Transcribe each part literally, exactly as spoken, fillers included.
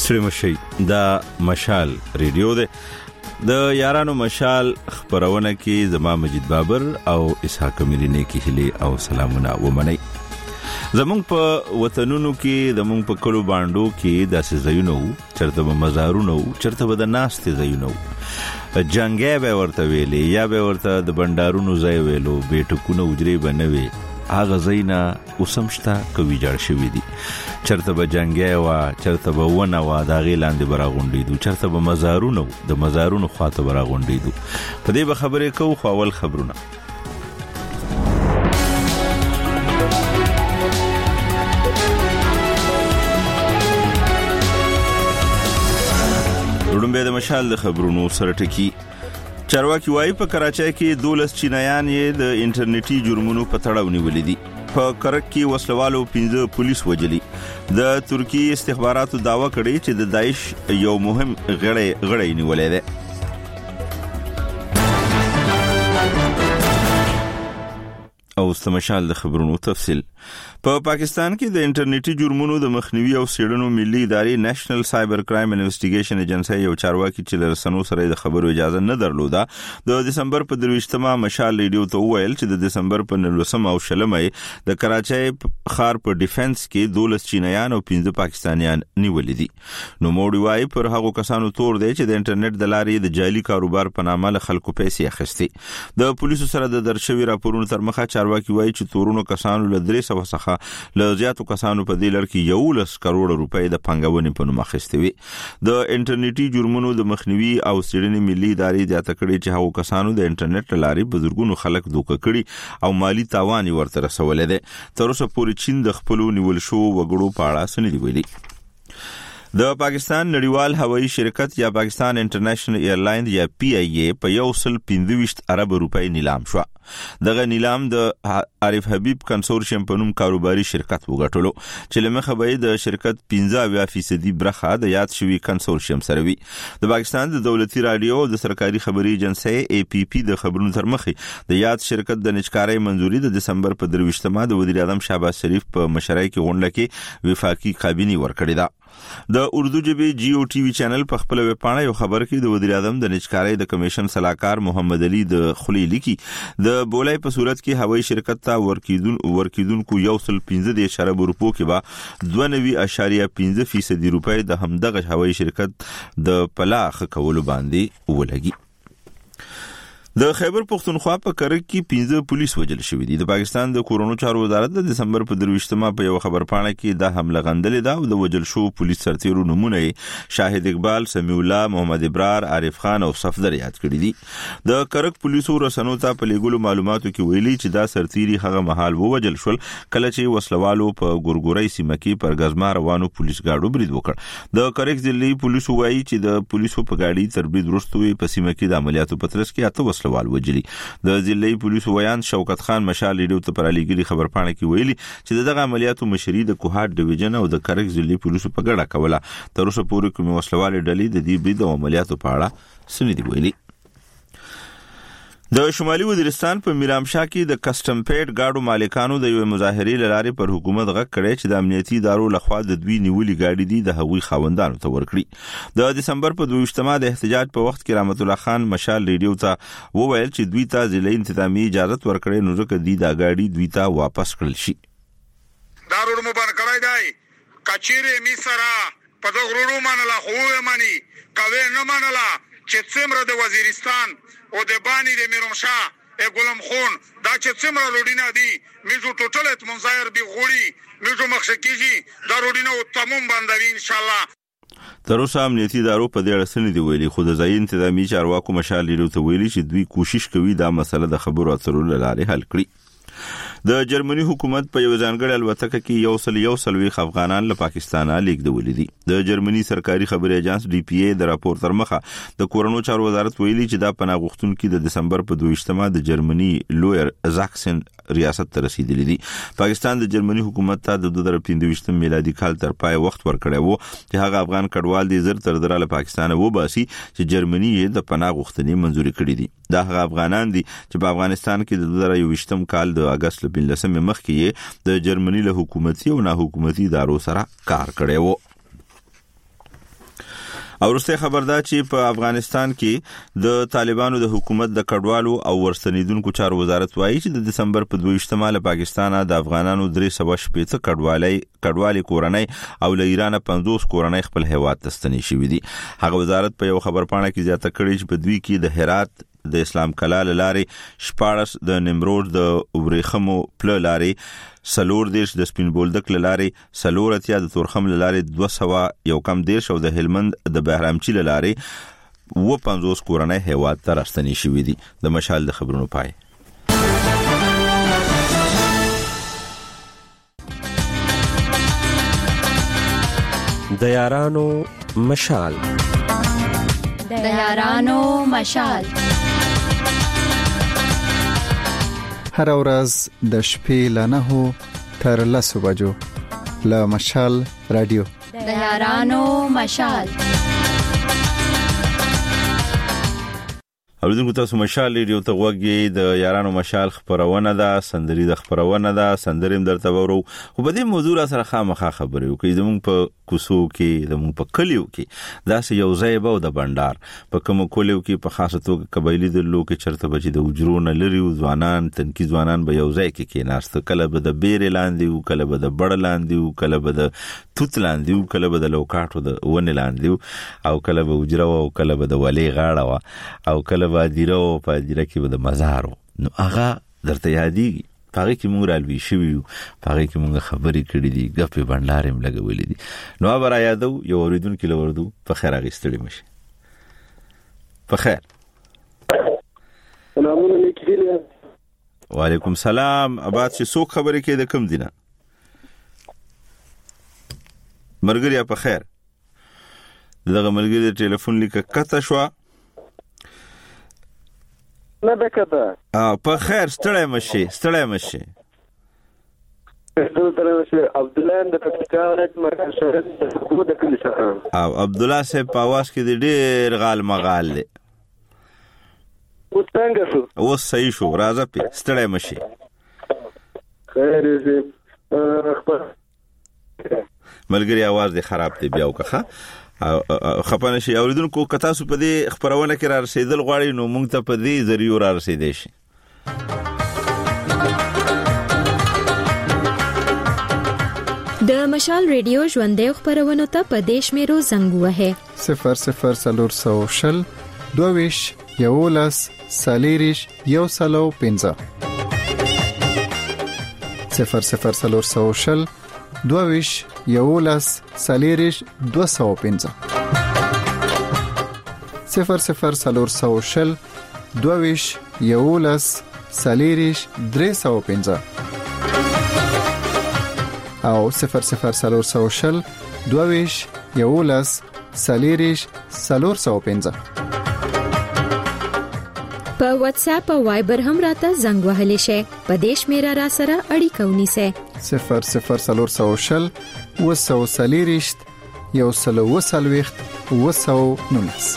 ستړي مشي دا مشال ریډیو ده د یارانو مشال خبرونه کې زما مجید بابر او اسحاق ملينه کې هلي او سلامونه ومني. زمونږ په وطنونو کې زمونږ په کلو باندو کې داسې ځایونه چرته به مزارونه چرته به د ناستې ځایونه جنگي به ورته ویلې یا به ورته د بندارونو ځای ویلو بیٹکونه وجري بنوي هغه زینا اوسمشتا کوي جوړ شوی دي. چرته به جنگي وا چرته به ونه وا دا غیلاندې برا غونډې دو چرته به مزارونه د مزارونو خواته برا غونډې دو. په دې به خبرې کوو خو اول خبرونه. وړاندې د مشال د خبرونو سره ټکی. چارواکي وايي په کراچۍ کې دولس چینایان یې د انټرنیټي جرمونو په تړاو نیولې دي. په کرک کې وسلوالو پنځه پولیس وجلي. د ترکی استخباراتو داوا کړی چې د داعش یو مهم غړی غړی نیولې ده. او استمشال د خبرونو تفصیل. په پا پاکستان کې د انټرنیټي جرمونو د مخنیوي او سیړنو ملي ادارې نېشنل سایبر کرایم انویسټیګیشن ایجنسی یو چارواکي چې د رسنیو سره د خبرو اجازه نه درلوده د دسمبر په درويشتمه مشال ریډیو ته وویل چې د دسمبر په نولسمه او شلمه د کراچۍ ښار په ډیفنس کې دولس چینایان او پنځه پاکستانیان نیولې دي. نو موړي وايي پر هغه کسانو تور دی چې د انټرنیټ د لارې د جعلي کاروبار په نامه له خلکو پیسې اخیستي. د پولیسو سره د درشوي راپورونو تر مخه چارواکي وايي چې تورونو کسانو له درې سوه څخه له زیاتو کسانو په دې لړ کې یو لس کروڑ روپۍ د پنګونې په نوم اخیستې وي. د انټرنیټي جرمونو د مخنیوي او سیړنې ملي ادارې د اتکړې چې هغو کسانو د انټرنیټ لارې بزرګونو خلک دوکه کړي او مالی تاوان ورته رسولې ده. تر اوسه پورې چین د خپل نیول شو وګړو په اړه څه نه دی ویلي. د پاکستان نړیوال هوایي شرکت یا پاکستان انټرنیشنل ایرلاین یا پی ای ای په یو سل پنځه ارب روپۍ نیلام شو. دغه نیلام د عارف حبیب کنسورشیم په نوم کاروباري شرکت وګټلو چې لمخه به د شرکت پنځه فیصدي برخه د یاد شوی کنسورشیم سره وي. د پاکستان د دولتي رادیو د سرکاري خبري ایجنسی ای پی پی د خبرونو تر مخه د یاد شرکت د نچکارۍ منځوري د دسمبر په درويشتمه د وزیر اعظم شهباز شریف په مشرۍ کې غونډه کې وفاقي کابینه ورکړې ده. د اردو جبي جی او ټي وی چینل په خپل ویب پاڼه یو خبر کې د وزیر اعظم د نچکارۍ د کمیشن صلاحکار محمد علي د خلی لیکي د بولای په صورت کې هوایي شرکت ته ورکیدون ورکیدونکو یو سل پنځه د اشاره روپو کې با دوه نوي اشاریه پنځه فیصدي روپۍ د همدغه هوایي شرکت د پلاخ کولو باندې ولګي. د خیبر پختونخوا په کرک کې پنځه پولیس وجل شوی دي. د پاکستان د کورونو چارو وزارت د دسمبر په درويشتمه په یو خبر پاڼه کې د حمله غندلې ده او د وجل شو پولیس سرتیرو نمونه شاهد اقبال، سمیع الله، محمد ابرار، عارف خان او صفدر یاد کړی دي. د کرک پولیسو رسنو ته په لیګلو معلوماتو کې ویلي چې دا سرتیري هغه مهال ووجل شول کله چې وسلوالو په ګورګورۍ سیمه کې پر غزما روانو پولیس ګاډو برید وکړ. د کرک ضلعي پولیسو وایي چې د پولیسو په ګاډي تر برید وروسته په سیمه کې د عملیاتو پترس کې اته وسلوال وجلي. د ضلعي پولیسو ویان شوکت خان مشال ریډیو ته پرالیګری خبر پاڼه کې ویلي چې دغه عملیاتو مشري د کوهات ډیویژن او د کرک ضلعي پولیسو په ګډه کوله. تر اوسه پورې کوم وسلوال ډلې د دې برید او عملیاتو په اړه څه نه دی ویلي. د شمالي وزیرستان په میرامشاه کې د کسټم پیډ گاډو مالکانو د یو مظاهرې لارې پر حکومت غږ کړی چې د امنیتي ادارو لخوا د دوی نیولې گاډي دي د هغوی خاوندانو ته ورکړي. د دسمبر په دویشتمه د احتجاج په وخت کې رحمت الله خان مشال ریډیو ته وویل چې دوی ته ضلعي انتظامی اجازه ورکړي نو ځکه دوی دا گاډي دوی ته واپس کړل شي. دارو مبارک کړای دی کچيره می سره په دغړو منله خو مانی کوي نه منله چې څومره د وزیرستان او د بانی د میرمشاه ګلم خون دا چې څومره روډینا دي میزو ټوټل منظر دی غوړي میزو مخشکیږي دا روډینا او تمام باندې ان شاء الله. تر اوسه امنیتي ادارو په دې اړه څه نه دی ویلي خو د ځای انتظامی چارواکو مشال ریډیو ته ویلي چې دوی کوشش کوي دا مسله د خبرو اترو لارې حل کړي. د جرمني حکومت په یو ځانګړي الوتکه کې یو سل یو سلوي افغانان له پاکستانه لیږدول دي. د جرمني سرکاري خبري اژانس ډي پی ای د راپور تر مخه د کورونو چارو وزارت ویلي چې دا پناه غوښتونکو د دسمبر په دویشتمه د جرمني لویر زاکسن ریاست ته رسیدلی دي. پاکستان د جرمني حکومت ته د دوه زره پنځه میلادي کال تر پای وخت ورکړی وو چې هغه افغان کډوال دي زر تر دره له پاکستان وباسي چې جرمني یې د پناه غوښتنې منزوري کړې دي. دا هغه افغانان دي چې په افغانستان کې د دوه زره یوویشتم کال د اگست لسمې مخکې د جرمني له حکومتي او نه حکومتي ادارو سره کار کړی وو. او وروسته خبردار چې په افغانستان کې د طالبانو د حکومت د کډوالو او ورستنیدونکو چارو وزارت وایي چې د دسمبر په دویشتمه له پاکستان د افغانانو درې سوه شپږ کډوالي کډوالي کورنۍ او له ایران پنځوس کورنۍ خپل هیواد ته ستنې شوې دي. هغه وزارت په یو خبرپاڼه کې زیاته کړې چې په دوی کې د هرات د اسلام کلال لارې شپارس د نمرود د ورېخمو پل لارې سلور دیش د سپین بولدک لارې سلور اتیا د تورخم لارې دوه سوه یو کم دیش او د هلمند د بهرامچی لارې و پنځوس کورنۍ هیواد ته راستنې شوې دي. د مشال د خبرونو پای. د یارانو مشال د یارانو مشال هر ورځ د شپې له نهو تر لسو بجو له مشال رادیو د یارانو مشال. اوریدونکو تاسو مشال ریډیو ته وګورئ. د یارانو مشال خبرونه ده، سندري د خبرونه ده، سندریم درته ورو. خو په دې موضوع سره خامخا خبرې وکړي. زموږ په کوسو کې، زموږ په کلیو کې دا سه یو ځای به د بندر په کوم کلیو کې په خاصه توګه قبایلی د لوکي چرته بچي د وجرونه لري ځوانان تنکی ځوانان به یو ځای کې کېناست. کله به د بیر لاندې او کله به د بړ لاندې او کله به د توت لاندې او کله به د لوکاټو د ون لاندې او کله به وجره او کله به د ولی غاړه او کله به دیرو په دیره کې به د مزارو. نو هغه درته یادېږي. پاره کې مونږ رالوي شویو، پاره کې مونږ خبرې کړې دي، غپې بندارم لګولې دي. نو اوبه را یادو یو اوریدونکو لوردو په خیر اغستړي مشه. په خیر. سلام علیکم. وعلیکم سلام. اباد چې څوک خبرې کوي د کوم دینه؟ مرګریا په خیر. دغه ملګری د ټلیفون لیکه کته شو. نه بکده. ا په خیر ستړی مشي، ستړی مشي. ستړی مشي. عبد الله د پکتیکا ولایت مرکز شهر د د کلی څخه. او عبد الله صاحب په आवाज کې د ډېر غال مغال له. او څنګه شو؟ او صحیح شو، راځه په ستړی مشي. خیر دې خبر. ملګری आवाज دې خراب دی بیا وکړه. خپانه شي اوریدونکو کتا سو په دې خبرونه کې را رسیدل غواړي نو موږ ته په دې ذریعہ را رسیدې شي. د مشال ریډیو ژوندې خبرونه ته په دیش میرو زنګ وه صفر صفر سلور سو شل دوویش یولس سالیریش یو سلو پنځه صفر صفر سلور سو شل دوویش یولس سالیریش دو سو پنځه صفر صفر سلور سو شل دوویش یولس سالیریش درې سو پنځه او صفر صفر سلور سو شل دوویش یولس سالیریش سلور سو پنځه په واتس اپ او وایبر هم راته زنګ وهلی شي. په دیش میرا را سره اړیکه ونیسه. صفر صفر سلور سو شل وسو سالیریشت یو سلو وسلويخت وسو نونس.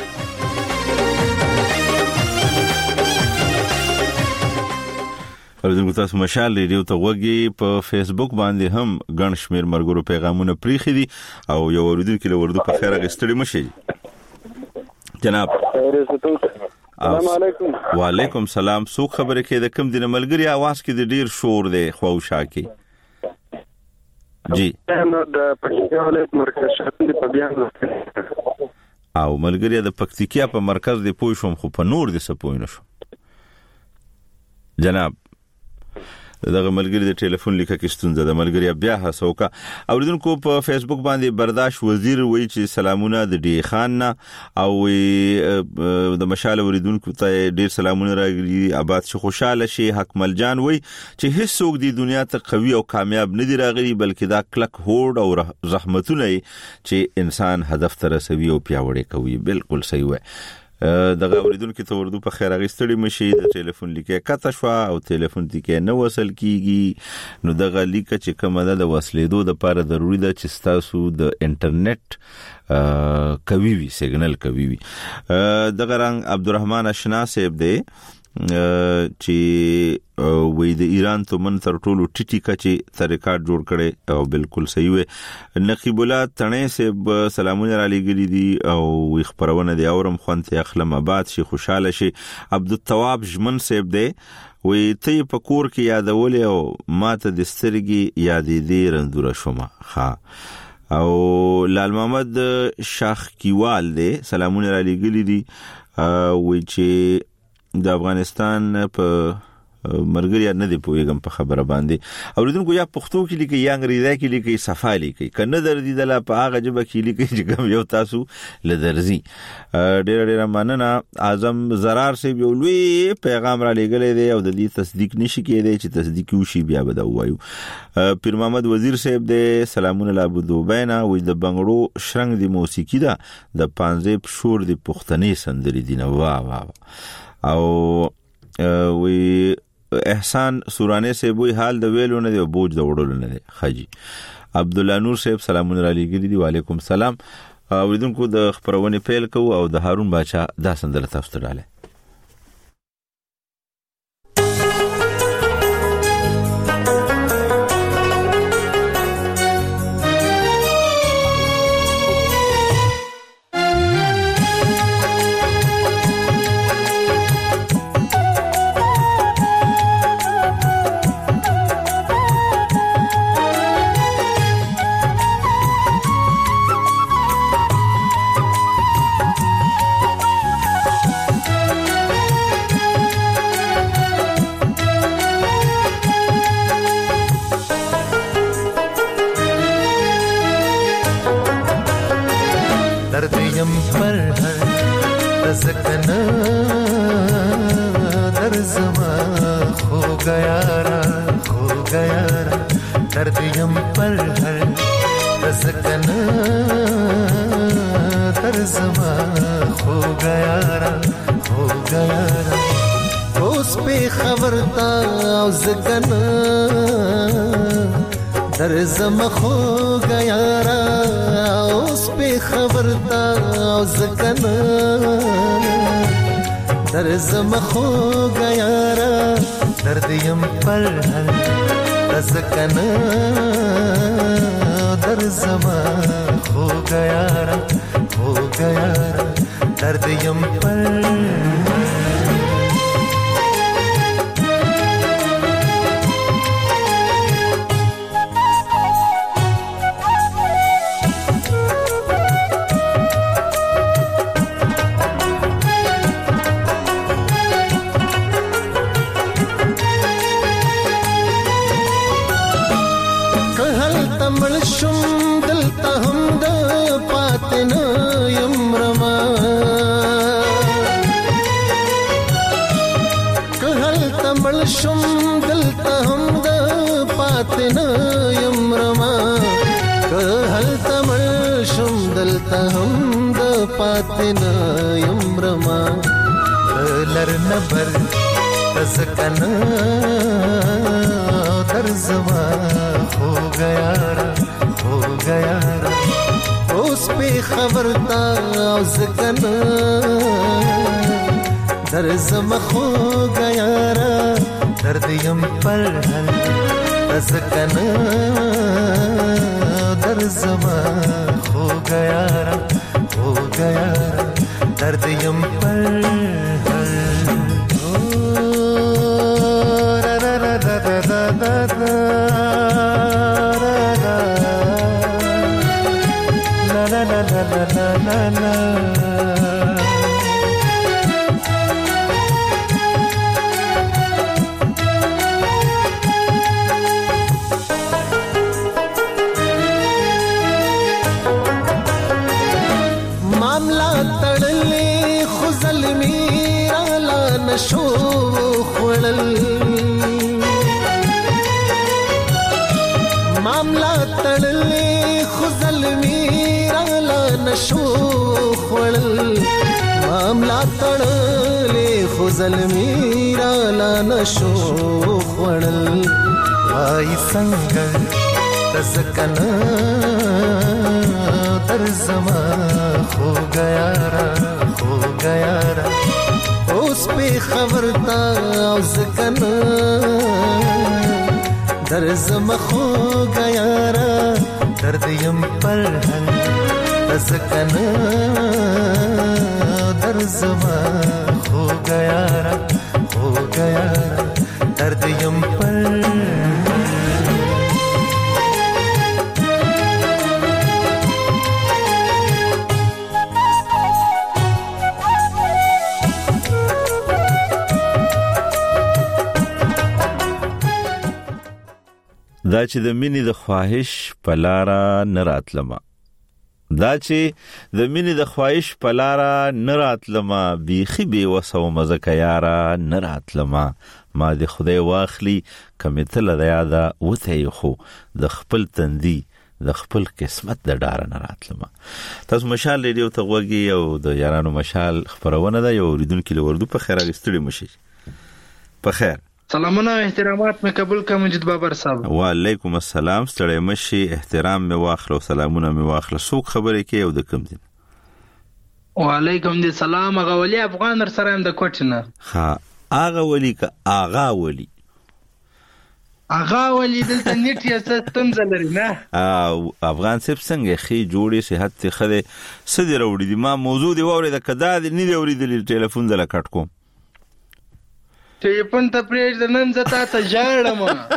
اوریدونکو تاسو مشال ریډیو ته وګورئ. په فیسبوک باندې هم ګڼ شمیر مرګرو پیغامونه پریخي دي او یو اوریدونکو لوردو په خیر اغستړي مشي. جناب السلام علیکم. وعلیکم سلام. سو خبرې کې د کوم دینه ملګری आवाज کې د ډیر شور دی خوښا کې. جی د پکتیکا ولایت مرکز شهر د پبیان او ملګری د پکتیکا په مرکز دی پوه شوم خو په نور دي سپوینه شو. جناب دغه ملګری د ټلیفون لیکه کې ستونزه د ملګری بیا هڅوکا. اوریدونکو په فیسبوک باندې برداشت وزیر وایي چې سلامونه د ډی خان نه او د مشال اوریدونکو ته ډیر سلامونه راغلي. آباد شي خوشاله شي. حکمل جان وایي چې هیڅ څوک د دنیا ته قوي او کامیاب نه دی راغلي بلکې دا کلک هوډ او زحمتونه چې انسان هدف ته رسوي او پیاوړی کوي. بالکل صحیح وایي. دغه اوریدونکو ته وردو په خیر اغستړي مشي. د ټلیفون لیکه کته شو او ټلیفون ته نه وصل کیږي. نو دغه لیکه چې کومه ده د وصلېدو د لپاره ضروری ده چې تاسو د انټرنیټ کوي وي سیګنل کوي وي. دغه رنګ عبدالرحمن اشنا صاحب دی چې وې د ایران ته من تر ټولو ټیټی کچې تر ریکارډ جوړ کړي او بالکل صحیح وي. نقیب الله تڼې صاحب سلامونه را لګري دي او خبرونه دی اورم خوانته اخلم آباد شي خوشاله شي. عبدالتواب جمن صاحب دی وې ته په کور کې یادولې او ماته د سترګي یادې دې رندوره شومه. ها او لال محمد شاخ کیوال دی سلامونه را لګري دي وې چې د افغانستان په مرګري نه دی پویګم په خبره باندې اوریدونکو یا پښتو کې لیکي یا انګریزي کې لیکي صفالي کوي کنه دردي دلا په هغه جبه کې لیکي چې کوم یو تاسو لدرزي. ډېر ډېر مننه. اعظم زرار سی یو لوی پیغام را لګلې دی او د دې تصدیق نشي کېدی چې تصدیق وشي بیا به دا وایو. پیر محمد وزیر صاحب دی سلامونه لا بودوبینا وې د بنگړو شرنګ دی موسیقي دا د پانځه شور دی پښتني سندري دی نو وا وا او وی احسان سورانه سے وی حال د ویلو نه دی بوج د وړلو نه دی. خجی عبد الله نور صاحب سلامونه علی ګری دی وعلیکم السلام. اوریدونکو د خبرونه پیل کو او د هارون بچا دا سندره تاسو ته ډاله. درزم خو گیارا اوس په خبرتا زکنا درزم خو گیارا درد یم پر هر زکنا درزم خو گیارا خو گیارا درد یم پر شم دلته هم د پاتنه یم رما که هل تمل شم دلته هم د پاتنه یم رما لرنبر تزکنا در زما ہو گیا ہو گیا اوس په خبرتا زکنا در زما خو گیا درد یم پر هل زکنا در زما خو گیا ہو گیا درد یم پر هل را را را را را را لا لا لا لا لا لا لا شو خړل معاملہ تړلې خو ظلمي رالا نشو خړل معاملہ تړلې خو ظلمي رالا نشو خړل وای څنګه تسکنا در زما خو گیا را خو گیا را اوس په خبرتا او زکنا در زمخو گیارا درد یم پر هن زکنا در زمخو گیارا خو گیارا درد یم پر دا چې د مینې د خواهش په لاره نه راتلمه دا چې د مینې د خواهش په لاره نه راتلمه بیخي بېوسه ومه ځکه یاره نه راتلمه ما د خدای واخلي که مې تله د یاده وتی خو د خپل تندي د خپل قسمت د ډاره نه راتلمه. تاسو مشال ریډیو ته غوږی او د یارانو مشال خبرونه ده. یو اوریدونکي له وردو په خیر اغستړي مشي. په خیر سلامونه او احترامات مې قبول کړه مجید بابر صاحب. وعلیکم السلام. ستړی مشي. احترام مې واخله او سلامونه مې واخله. څوک خبرې کوي او د کوم دین؟ وعلیکم السلام. هغه ولی افغان در سره هم د کوټ نه. ها هغه ولی که آغا ولی آغا ولی دلته نیټ یې څه ستونزه لري نه؟ او افغان صاحب څنګه ښې جوړې صحت ته ښه دی؟ څه دې راوړي دي؟ ما موضوع دې واورېده که دا دې نه دې اورېدلي ټلیفون زه له کټ کوم. ټلیفون ته پرېږده نن زه تا ته ژاړم.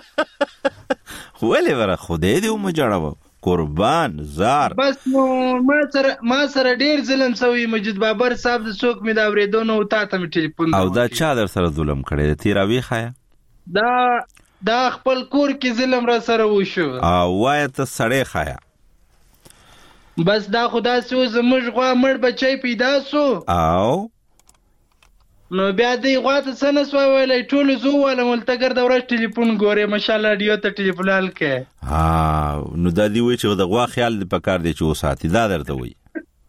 ولې وره خدای دې ومه جاړوه قربان زار. بس نو ما سره ما سره ډېر ظلم شوی مجید بابر صاحب. د څوک مې د اورېدو نه و تا ته مې ټلیفون او دا چا در سره ظلم کړی دی؟ تېراوي ښایه دا دا خپل کور کې ظلم را سره وشو. او وایه ته سړی ښایه. بس دا خو داسې و زموږ غوا مړ بچی پیدا سو او نو بیا دی غوا ته څه نه سوی ویلی ټولو زه وویلم ولته ګرده ورځ ټلیفون ګورې ماشاءالله راډیو ته ټلیفون حل کړې. ها نو دا دی وایي چې د غوا خیال دې په کار دی چې وساتي. دا درته وایي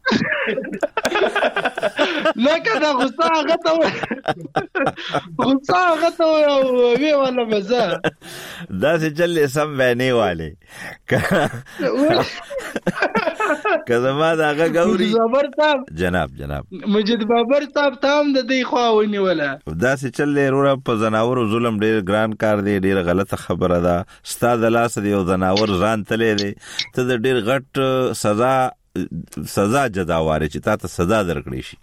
نه که دا غصه هغه ته وایي غصه هغه ته وایي او ویې ویلم زه داسې چلې سم بینې والې که زما د هغه ګوري بابر صاحب جناب جناب مجید بابر صاحب ته هم د دې خوا ونیوله. داسې چل دی وروره په ځناورو ظلم ډېر ګران کار دی. ډېره غلطه خبره ده. ستا د لاسه د یو ځناور ځان تلی دی. ته د ډېر غټ سزا سزا جداوارې چې تا ته سزا درکړی شي.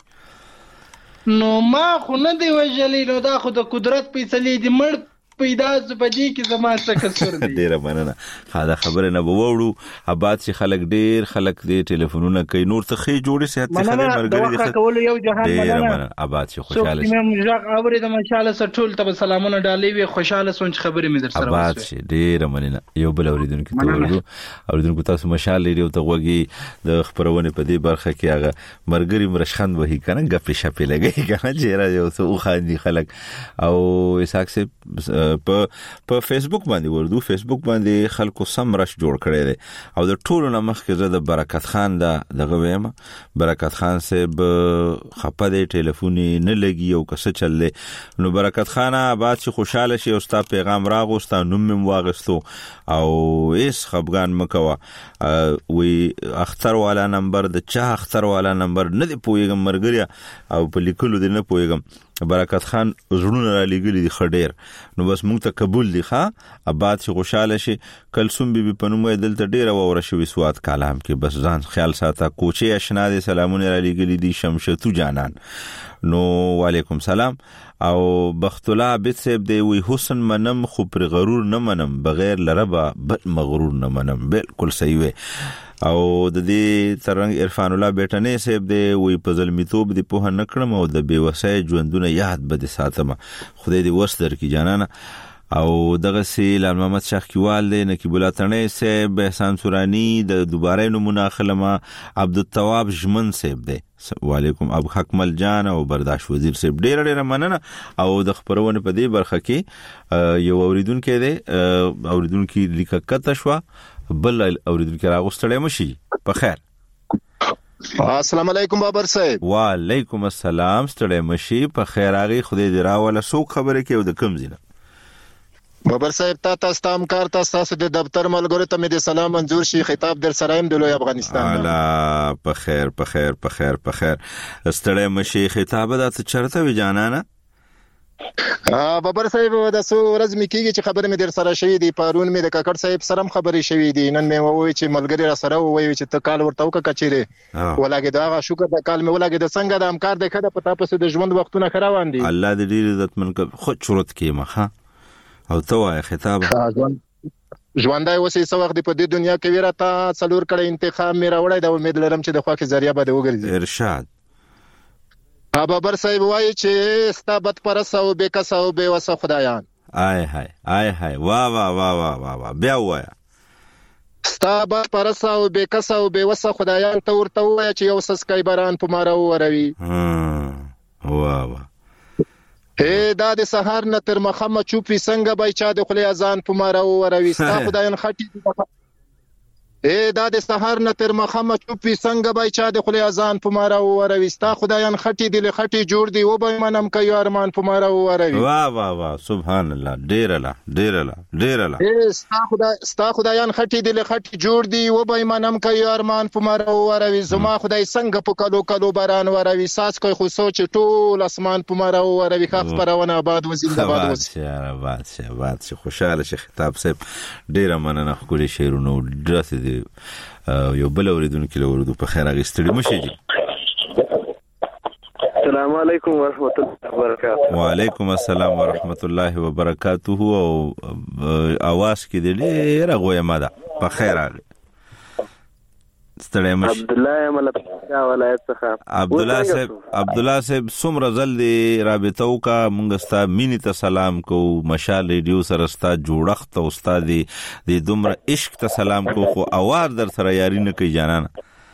نو ما خو نه دی وژلی. نو دا خو د قدرت فیصلې دي. مړ پیدا سو په دې کې زما څه قصور دی. ډېره مننه. ښه دا خبرې نه به واوړو. اباد چې خلک ډېر خلک دې ټلیفونونه کوي. نور ته ښې جوړې صحت ته ښه دی ملګري دې ښه کولو یو جهان ډېره مننه. اباد چې خوشحاله شي. څوک چې مې غږ اورېده ماشاءالله سه ټول ته به سلامونه ډالۍ وي. خوشحاله سوم چې خبرې مې در سره اباد شي. ډېره مننه. یو بل اورېدونکي ته ورځو. اورېدونکو تاسو مشال ریډیو ته غوږی د خپرونې په دې برخه کې هغه ملګري مرشخند وهي که نه ګپې شپې لګوي که نه چېرې یو څه وخاندي خلک. او اسحاق صاحب په په فیسبوک باندې وردو فیسبوک باندې خلکو سم رش جوړ کړی دی. او د ټولو نه مخکې زه د برکت خان دا دغه ویم. برکت خان صاحب خپه دی ټلیفون یې نه لګي او که څه چل دی. نو برکت خانه بعد چې خوشحاله شي او ستا پیغام راغو ستا نوم مې واغستو او هېڅ خفګان مه کوه. وی اختر والا نمبر د چا اختر والا نمبر نه دی پوهېږم ملګريه او په لیکلو دی نه پوهېږم. برکت خان زړونه را لېږلي دي ښه ډېر. نو بس موږ ته قبول دي. ښه اباد چې خوشحاله شي. کلسوم بي بي په نوم یې دلته ډېره واوره شوي سوات کالام کې. بس ځان خیال ساته. کوچې اشنا دي سلامونه را لېږلي دي. شمشتو جانان نو وعلیکم سلام. او بخت الله عابد صاحب دی وی حسن منم خو پر غرور نه منم بغیر لربا بل مغرور نه منم. بالکل صحیح وي. او د دې ترنګ عرفان الله بیٹنې صاحب دی وی په ظلمیتوب دی په نه کړم او د بیوسای ژوندونه یاد بد ساتم. خدای دې وس درکې جانانه. او دغه سی لال محمد شاه کیوال دی نقیب الله تڼۍ صاحب احسان سورانی د دوباره نمونه خلمه عبدالتواب ژمن صاحب دی. وعلیکم اب حکمل جان او برداشت وزیر صاحب ډېر ډېر مننه. او د خبرونه په دې برخه کې یو اوریدونکو دی اوریدونکو لیکه کته شو بل اوریدونکو راغوستړی مشي. په خیر السلام علیکم بابر صاحب. وعلیکم السلام. ستړی مشي. په خیر راغی. خدای دې راوله. څوک خبرې کوي او د کوم ځای؟ بابر صاحب تا تاسو ته همکار تاسو د دفتر ملګرو ته مې د سلام منظور شي. خطاب در سره يم د لوی افغانستان. الا په خیر په خیر په خیر په خیر. ستړی مشي. خطاب دا څه چرته وی جانانه؟ بابر صاحب د څو ورځې مې کېږي چې خبرې مې در سره شوې دي. پرون مې د کاکړ صاحب سره هم خبرې شوې دي. نن مې وویل چې ملګری را سره وویل چې ته کال ورته وکړه کچېرې ولګېد. هغه شکر د کال مې ولګېد. څنګه د همکار دی ښه ده؟ په تا پسې د ژوند وختونه ښه روان دي؟ الله دې ډېر عزتمن کړي. خود شروط کېږم ښه او ته وایه خطابه ژوندی اوسې څه وخت دې په دې دنیا کې ویره تا څلور کړی انتخاب مې راوړی د امید لرم چې د خوښې ذریعه به دې وګرځي. ارشاد بابر صاحب وایي چې ستا بد پرسه او بې کسه او بې وسه خدایان. آی هاي آی هاي واه واه واه واه واه واه بیا ووایه. ستا بد پرسه او بې کسه او بې وسه خدایان ته ورته ووایه چې یو څاڅکی باران په ماره ووروي. واه واه اے دا د سهار نه تر مخمه چوپ وي څنګه به چا د خولې اذان په ماره ووروي. ستا خدایان خټي اے دا د سهار نه تر مخمه چوپ وي څنګه به چا د خولې اذان په ماره ووروي. ستا خدایان خټي دي له خټي جوړ دي و به منم کوي ارمان په ماره ووروي. واه واه واه سبحان الله ډېر الله ډېر الله ډېر الله. اے ستا خدای ستا خدایان خټي دي له خټي جوړ دي و به منم کوي ارمان په ماره ووروي. زما خدای څنګه په کلو کلو باران وروي. ساس کوي خو سوچ ټول اسمان په ماره ووروي. خاص پرونه آباد و زنده‌باد اوسه. آباد شه آباد شه خوشاله شه. خطاب صاحب ډېر مننه ښکلي شعرونه درته دي. یو بل اوریدونکو له ورودو په خیر اغستړي مشي جی. السلام علیکم ورحمت الله وبرکاته. وعلیکم السلام ورحمت الله وبرکاته. او اواز کې دې ډېر غوې ماده په خیر اغه ستړی مشي. عبد الله ملک ولایت څخه. عبد الله صاحب عبد الله صاحب څومره ځل دی رابطه وکا مونږ ستا مینې ته سلام کو. مشال ریډیو سره ستا جوړښت او ستا دی د دومره عشق ته سلام کو خو اواز در سره یاري نه کوي جانانه.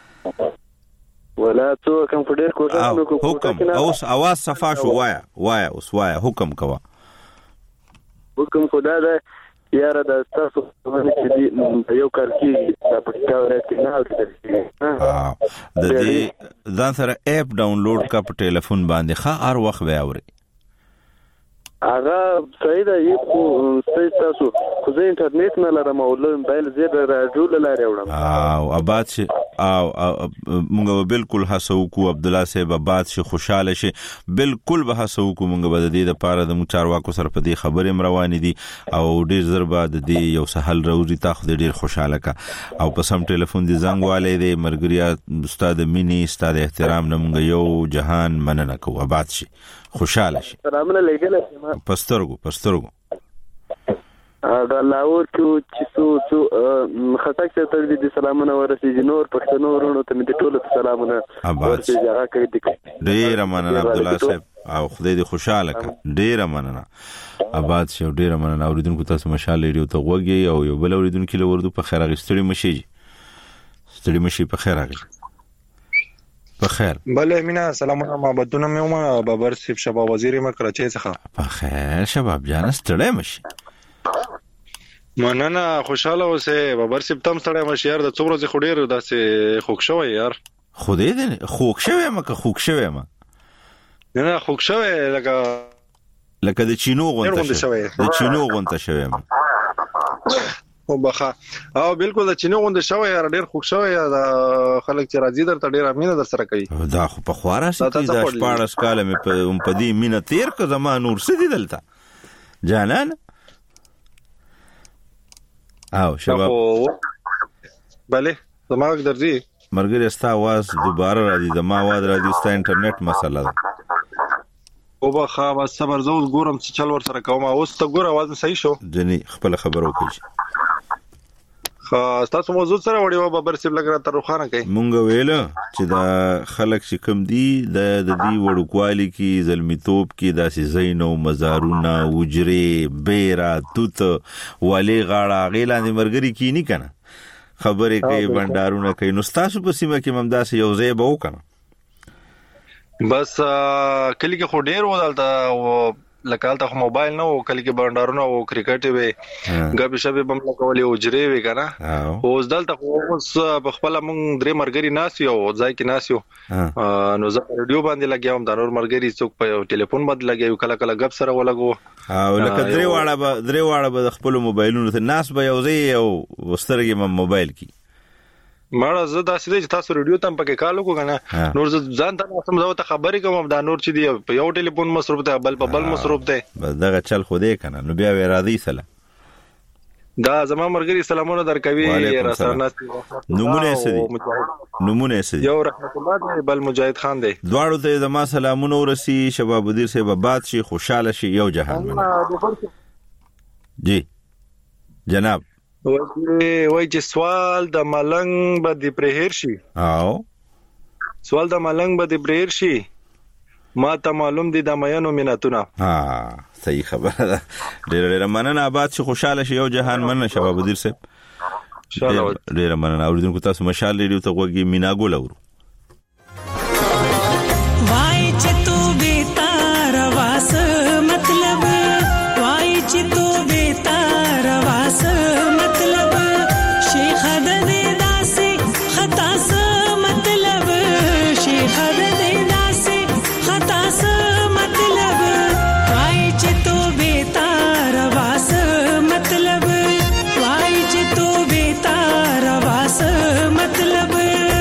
ولا تو کوم ډېر کوشش وکړو. حکم اوس اواز صفا شو. وایا وایا اوس وایا حکم کوا. حکم خدا ده یار د تاسو باندې چې یو کار کیږي په کاوره کې نه اوسه. د دې ځان سره اپ ډاونلوډ کا په ټلیفون باندې ښه هر وخت به اوري. هغه صحیح ده. یو څه تاسو خو زه انټرنیټ نه لرم او له موبایل زیات راډیو لاره وړم. او آباد شي او مونږ بالکل هڅه وکړو عبد الله صاحب آباد شي خوشاله شي. بالکل به هڅه وکړو مونږ به د دې لپاره د مچارواکو سره په دې خبرې روانې دي او ډیر زر به د دې یو سهل راوړي تاسو ډیر خوشاله کا. او په سم ټلیفون دی زنګ والے دی مرګریا استاد مینی استاد احترام نه مونږ یو جهان مننه کوو. آباد شي خوشاله شي. سلامونه لګل پسترګو پسترګو دا لاور کو چې څو څو خطک ته دې سلامونه ورسېږي. نور پښتنو ورونو ته دې ټول سلامونه ورسېږي. هغه کوي ډېر مننه عبد الله صاحب او خدای دې خوشاله کړي. ډېر مننه آباد شي. ډېر مننه اوریدونکو تاسو مشال ریډیو ته وګورئ او یو بل اوریدونکو له ورودو په خیر اغستړي مشي ستړي مشي په خیر اغستړي په خیر. بله مینا سلامونه محبتونه مې ومه بابر صاحب شباب وزیر ما کراچۍ څخه. په خیر شباب جان ستړی مشي. مننه خوشاله اوسه بابر صاحب تم ستړی مشي یار. د څو ورځې خو ډېر داسې خوښ شوی یار. خدای دې خوښ شوی مکه خوښ شوی ما نه نه خوښ شوی لکه لکه د چینو غونډه شوی د چینو غونډه شوی ما او بخا او بالکل د چینو غونډه شوی یار. ډېر خوښ شوی د خلک چې راځي درته ډېر امینه در سره کوي. دا خو په خواره سي د شپاړس کال مې په پدې مینه تیر که زما نور سدي دلته جانان. او شباب بله زما درځي مرګري ستا आवाज دوباره راځي. زما आवाज راځي. ستا انټرنیټ مسله ده. او بخا بس صبر زو ګورم چې چل ور سره کوم. اوس ته ګور आवाज صحیح شو جنې خپل خبرو کوي. خاص تاسو موضوع سره وړي بابر صاحب لګرا تر روخانه کوي. مونږ ویل چې دا خلک چې کم دي د د دې وړوکوالي کې زلمیتوب کې داسې زینو مزارونه وجري بیره توت والی غاړه غیلاندې مرګري کې نه کنه خبرې کوي بندارونه کوي. نو تاسو په سیمه کې ممداسه یو ځای به وکنه بس کلی کې خو ډیر ودلته لکه الته موبایل نه او کلی کې بندارونه او کرکټ وي غب شبي بم لګولې او جری وي کنه. اوس دلته اوس په خپل مونږ درې مرګري ناسي او ځای کې ناسيو. نو زه ریډیو باندې لګیاوم د نور مرګري څوک په ټلیفون باندې لګیو کله کله غب سره ولګو. او لکه درې واړه به درې واړه به خپل موبایلونو ته ناس به یو ځای او وسترګې م موبایل کې مړه زه داسې دی چې تاسو ریډیو ته هم پکې کال وکړو کنه نور زه ځان ته سم زه ته خبرې کوم دا نور چې دی په یو ټلیفون مصروف دی بل په بل مصروف دی بس دغه چل خو دی کنه نو بیا ورادي سره دا زما مرګري سلامونه درکوي رسانه نمونه سدي نمونه سدي یو رحمت الله بل مجاهد خان دی دواړو ته زما سلامونه ورسي شباب ودیر صاحب باد شي خوشاله شي یو جهان جی جناب وای چې سوال د ملنګ به د پرهیر شي او سوال د ملنګ به د پرهیر شي ما ته معلوم دي د مینو میناتونه ها صحیح خبره ده ډېر ډېر مننه آباد شي خوشاله شي یو جهان مننه شباب ودیر صاحب ان شاء الله ډېر مننه اوریدونکو تاسو مشال ریډیو ته وګورئ مینا ګول اورو وای چې تو به تار واس مطلب وای چې تو به تار واس مطلب شیخ د دې داسې خطا س مطلب شیخ د دې داسې خطا س مطلب وای چې تو به تار واس مطلب وای چې تو به تار واس مطلب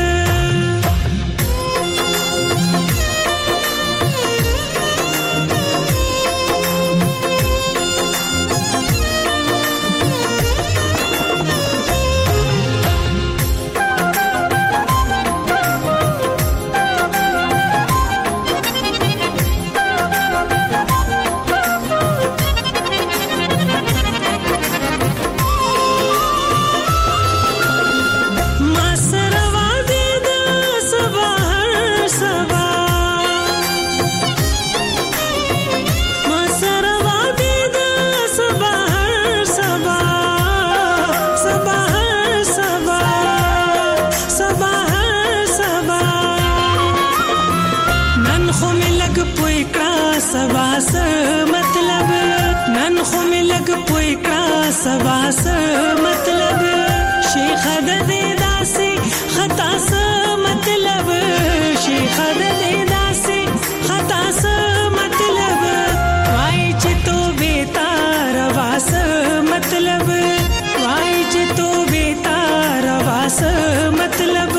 سواس مطلب نن خو می لګ پوي کا سواس مطلب شیخ د دې داسې خطا س مطلب شیخ د دې داسې خطا س مطلب وای چې تو به تار واس مطلب وای چې تو به تار واس مطلب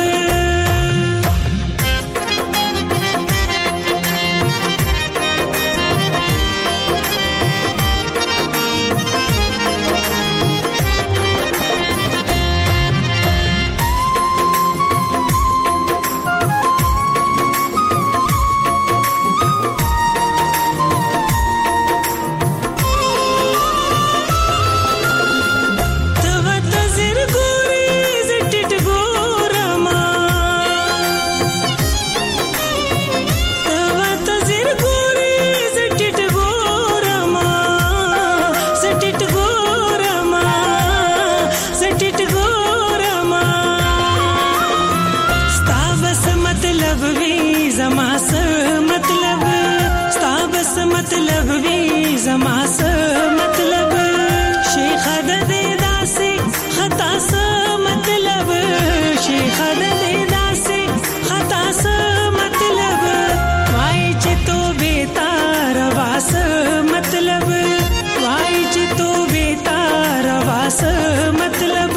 مطلب وی زما س مطلب شیخ د دې داسې خطا س مطلب شیخ د دې داسې خطا س مطلب وای چې تو به تار واس مطلب وای چې تو به تار واس مطلب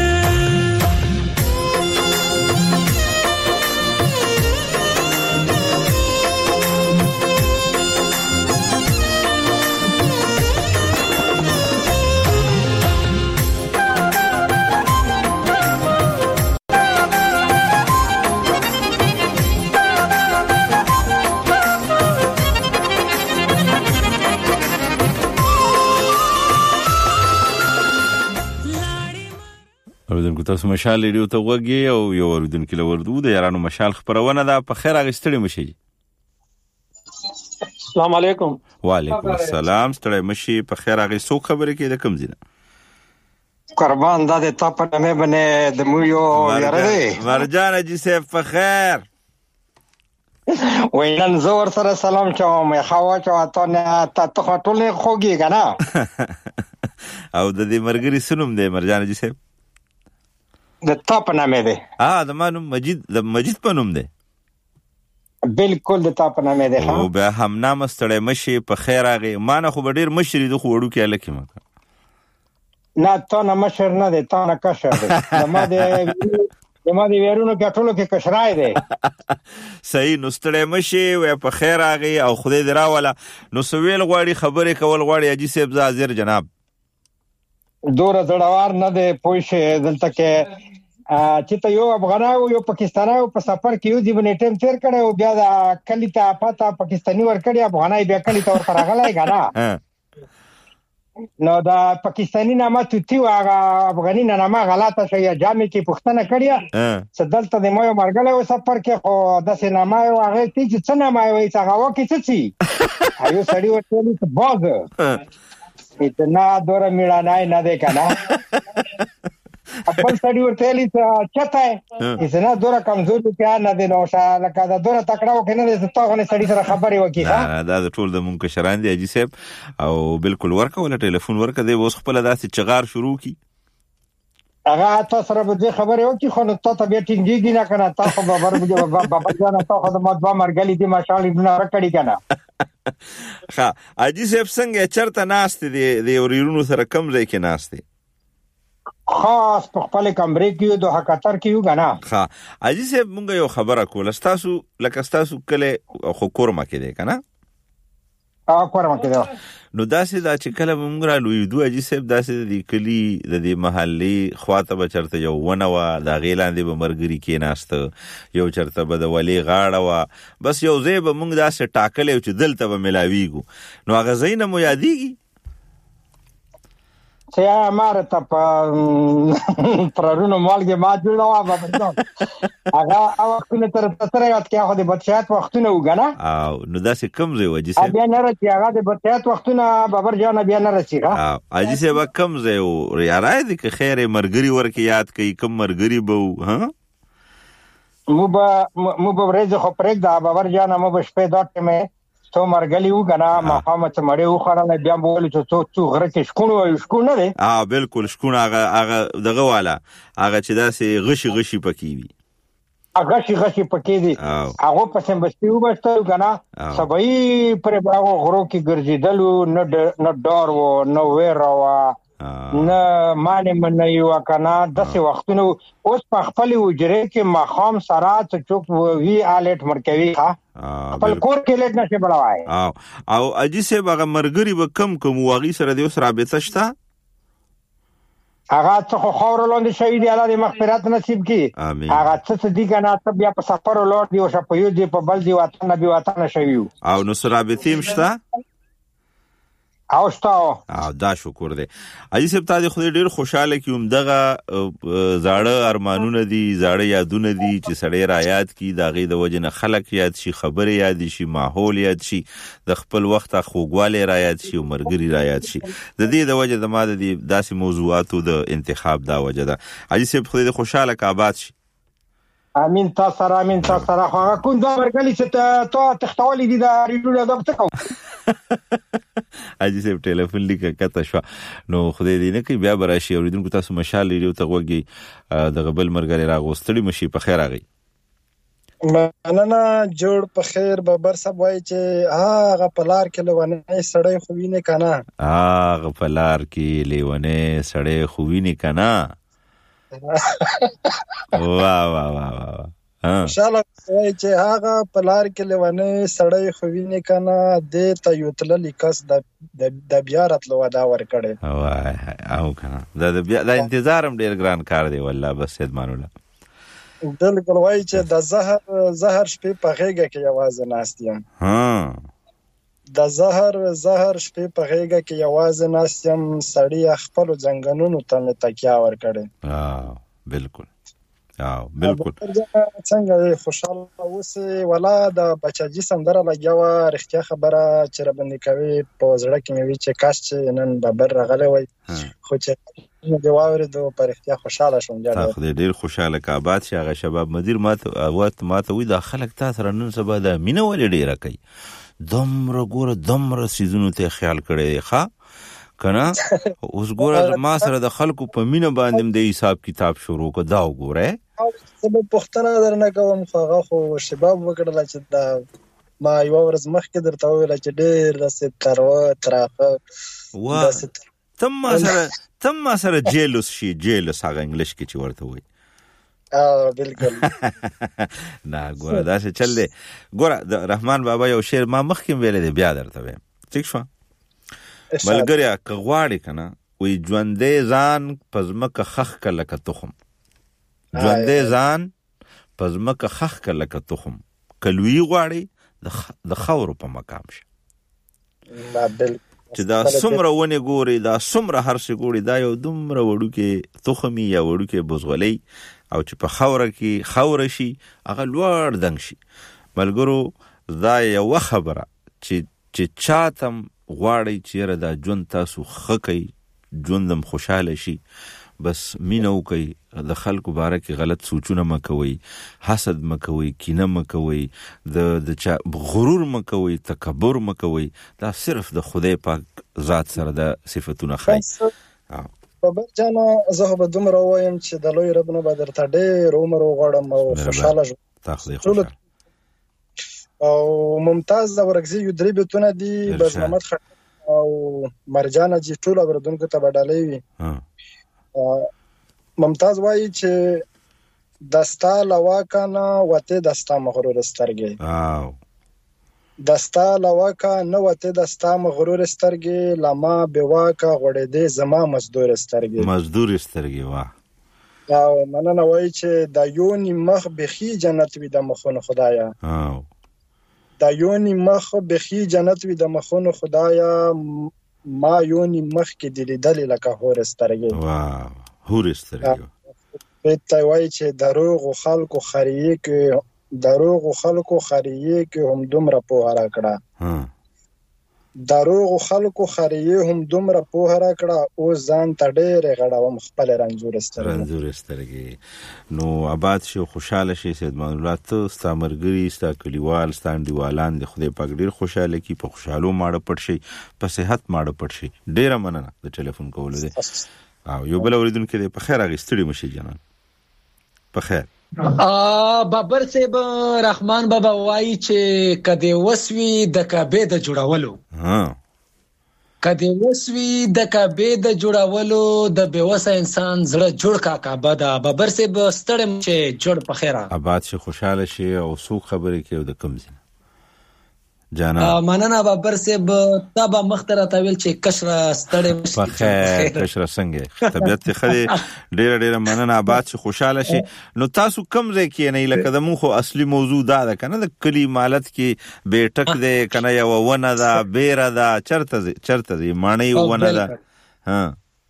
تاسو مشال ریډیو ته وګورئ او یو اوریدونکو لوردو د یارانو مشال خبرونه ده په خیر اغستړی مشي السلام علیکم وعلیکم السلام ستړی مشي په خیر اغې سو خبره کې د کم زینه قربان د تا په نامه باندې د مو یو یاره دی مرجان جی سیف په خیر وینن زور سره سلام چوم خوا چوا ته نه ته ټول خوږی کنه او د دې مرګري سنوم دی مرجان جی سیف د تا په نامه دی اه د مانو مجید د مجید په نوم دی بالکل د تا په نامه دی او به هم نام ستړی مشي په خیر اغه مانه خو ډیر مشری د خو وړو کې الکه ما نه تا نه مشر نه دی تا نه کشر دی ما د زما دی ویرونو کې ټولو کې کشرای دی. صحیح. نو ستړی مشي و په خیر راغی او خدای دې راوله. نو سویل غواړي خبرې کول غواړي حاجی صاحب زه حاضر جناب. دوره زړوار نه دی پوه شې دلته کې چې ته یو افغاناو یو پاکستاناو په سفر کې یو دی باندې ټیم تیر کړو بیا د کلی ته پاته پاکستاني ور کړی افغانای بیا کلی ته ور راغلی غنا. نو دا پاکستانی نامه توتی واغه افغاني نامه غلطه شي یا جامې کې پښتنه کړیا صدلته د مو مرګله او سفر کې خو د سینما او هغه چې څه نامه وي څنګه وکي څه چی ایو سړی ورته څه باز اتنا دور میړه نه نه ده کنه خپل سړی ورته لې چته اتنا دور کمزور کې نه ده نو شا لکه دا دور تکړه وکنه د توغه سړی سره خبرې وکي دا دا ټول د مونږ کشران دي حاجی صاحب او بالکل ورکه ولا ټلیفون ورکه دی اوس خپل داسې چغار شروع کی هغه تاسو سره به خبرې وکي خو نو ته به ټینګيږي نه کنه تاسو به بابا بابا جان تاسو د مدوا مرګلي دي ماشاءالله نه راکړي کنه. ها حاجی صاحب څنګه چرته ناشته دي د وريرونو سره کم ځای کې ناشته خاص په خپل کمرې کې د حقاتر کې یو غنا. ها حاجی صاحب مونږ یو خبره کوله تاسو لکه تاسو کله خو کورما کې دی کنه ا کورما کې دی نو داسې دا چې کله مونږ را لوي دوه حاجی صاحب داسې د کلی د دې محلي خواته بچرته یو ونه وا د غیلاندې به مرګري کې ناشته یو چرته به د ولی غاړه وا بس یو ځای به مونږ داسې ټاکلې چې دلته به ملاویږو نو هغه ځای نه مو یادېږي سیا مار ته په پرونو مالګه ما جوړوا بابا هغه او کنه تر تر یاد کې هغه د بچیات وختونه وګنه او نو داسې کم ځای وجه سه بیا نه راځي هغه د بچیات وختونه بابر جان بیا نه راځي ها اجي سه کم ځای او یارای دي که خیر مرګري ورکه یاد کوي کم مرګري بو ها مو به مو به ورځ خو پرېګ دا بابر جان مو به شپې دټه مې تو مرګلی وګنا مخامه ته مړې وخړل بیا بول چې څو څو غره کې شکونه وي شکونه دي اه بالکل شکونه هغه هغه دغه والا هغه چې داسې غشي غشي پکې وي هغه غشي غشي پکې دي هغه په سم بستي وبستو غنا سبای پر باغ غرو کې ګرځیدلو نه نه ډار و نو وېر و نه معنی من یو کنه داسې وختونه اوس په خپل وجره کې مخام سرات چوک وی الټ مرکوي ها خپل کور کې لټ نشي بلوای او او اجي سه هغه مرګري به کم کم واغی سره د اوس رابطه شته هغه څه خور لاندې شوی دی الله دې مغفرت نصیب کړي امين هغه څه دي کنه ته بیا په سفر لور دی او شپه یو دی په بل دی وطن نبی وطن شوی او نو سره رابطه مشته او شتاو او دا شکر دی اجي صاحب تاسو خو ډیر خوشاله کیوم دغه زاړه ارمانونه دي زاړه یادونه دي چې سړی را یاد کی داغه د وجنه خلک یاد شي خبره یاد شي ماحول یاد شي د خپل وخت خوګواله را یاد شي مرګري را یاد شي د دې د وجه د ماده دي داسې موضوعاتو د انتخاب دا وجه ده اجي صاحب خو دې خوشاله کابات شي امين تاسو سره امين تاسو سره خو کوم دا ورګلی چې ته تختولې دي دا ریډو د دبته اجي صاحب ټلیفون لیکه کته شو نو خدای دې نه کوي بیا براشي اوریدونکو تاسو مشال لري ته وګي د غبل مرګري راغوستړي مشي په خیر راغی مننه جوړ په خیر بابر صاحب وای چې هغه پلار کې لونه سړی خوینه کنه هغه پلار کې لونه سړی خوینه کنه واه واه واه ان شاء الله وای چې هغه پلار کې لونه سړی خوینه کنه د ته یو تل لیکس د د بیا راتلو دا ور کړي وای او کنه دا د بیا د انتظارم ډیر ګران کار دی والله بس سیدمان الله بالکل وای چې د زهر زهر شپې په غېګه کې یوازې ناستیم ها د زهر زهر شپې په غېګه کې یوازې ناستیم سړی خپل ځنګنونو ته تکیا ور کړي ها بالکل او بالکل څنګه خوشاله اوسه ولا د بچاجي سندره لګیاوه رښتیا خبره چې ربندې کوي په زړه کې مې وی چې کاش چې نن ببر راغلی وای خو چې نو د واورې د پرختیا خوشاله شوم جوړ خو ډیر خوشاله کابات شي هغه شباب مدیر ماته اوت ماته وی د خلک تاسو نن سبا د مینه ولې ډیره کوي دمر ګوره دمر سيزونو ته خیال کړي ښا کنه اوس ګوره ما سره د خلکو په مینه باندې د حساب کتاب شروع کو دا وګوره سبب پختنه درنه کوم خو خو شباب وکړل چې دا ما یو ورځ مخکې درته ویل چې ډېر رسې تر ترافه وا تم ما سره تم ما سره جیلوس شي جیلوس هغه انګلیش کې چې ورته وي اه بالکل نه ګوره دا څه چل دی. ګوره د رحمان بابا یو شعر ما مخکې ویل دی بیا درته وایم ٹھیک شو ملګریا که غواړي کنه وی ژوندې ځان پزمکه خخ کله ک تخم ژوندې ځان پزمکه خخ کله ک تخم کلوی غواړي د خاورو په مقام شه ما بل چې دا څومره ونه ګوري دا څومره هر څه ګوري دا یو دومره وړوکې تخمي یا وړوکې بوزغلي او چې په خوره کې خوره شي هغه لوړ دنګ شي. ملګرو دا یو خبره چې چې چاتم غواړي چې را دا ژوند تاسو خکې ژوندم خوشاله شي بس مینه وکړئ د خلکو باره کې غلط سوچونه مه کوئ حسد مه کوئ کینه مه کوئ د د چا غرور مه کوئ تکبر مه کوئ دا صرف د خدای پاک ذات سره د صفتونه ښایي. بابا جانا زه به دومره وایم چې د لوی رب نه به درته ډېر عمر وغواړم او خوشحاله ژوند تا خدای خوشحاله او ممتاز اورکزي یو درې بیتونه دي بس محمد خټک او مرجانه جی ټول اوردونکو ته به ډالۍ وي. ممتاز وایي چې دستا لواکا نه وته دستا مغرور سترګې واو دستا لواکا نه وته دستا مغرور سترګې لما بواکا غړې دې زما مزدور سترګې مزدور سترګې وا او مننه وایي چې د یونی مخ بخي جنت وي د مخونو خدایا واو د یونی مخ بخي جنت وي د مخونو خدایا ما یونی مخ کې د لیدل لکه هور سترګې واو هور سترګې پته وایي چې دروغ خلکو خریه کې دروغ خلکو خریه کې هم دومره په هرا کړه ها دروغ خلکو خریه هم دومره په هرا کړه او ځان ته ډېر غړاوم خپل رنځور سترګې رنځور سترګې. نو آباد شو خوشاله شي سید مان الله ته ستا مرګري ستا کلیوال ستا دیوالان د خدای پاک ډېر خوشاله کی په خوشالو ماړه پټ شي په صحت ماړه پټ شي. ډېر مننه د ټلیفون کولو دي او یو بل اوریدونکو دې په خیر اغستړي مشي جنان په خیر. ا بابر صاحب رحمان بابا وایي چې کدی وسوي د کعبه د جوړولو ها کدی وسوي د کعبه د جوړولو د بیوسه انسان زړه جوړ کا کعبه دا بابر صاحب ستړم چې جوړ په خیره آباد شي خوشاله شي او سو خبرې کوي د کم زین جانا مننه بابر صاحب تابا مختره تاویل چې کشره ستړې په خیر کشره څنګه طبيعت ته خدي ډېر ډېر مننه آباد شي خوشاله شي. نو تاسو کم ځای کې نه لکه د مون خو اصلي موضوع دا ده کنه د کلی مالت کې بیٹک ده کنه یو ونه ده بیره ده چرته چرته دی مانی ونه ده ها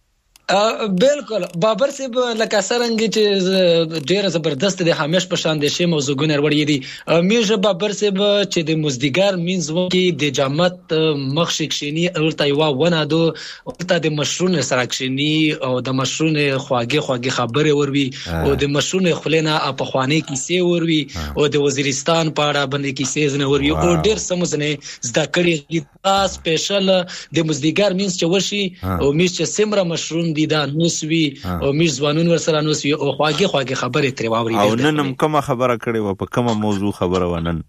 بالکل بابر صاحب لکه سرنګ چې ډیره زبردست د همیش په شان د شی موضوعونه وړي دي میژه بابر صاحب چې د مزدګار مینځ وکي د جامت مخ شکشنی اورته یو ونه دو اورته د مشرون سرکشنی او د مشرون خواږه خواږه خبره وروي او د مشرون خلینا په خواني کیسې وروي او د وزیرستان په اړه باندې کیسې زنه وروي او ډیر سمزنه زده کړي د سپیشل د مزدګار مینځ چې ورشي او میژ چې سمره مشرون دي دا نوسوي او میز ځوانون ورسره نوسوي او خواږه خواږه خبره تری واوري او نن هم کومه خبره کړي و په کومه موضوع خبره ونن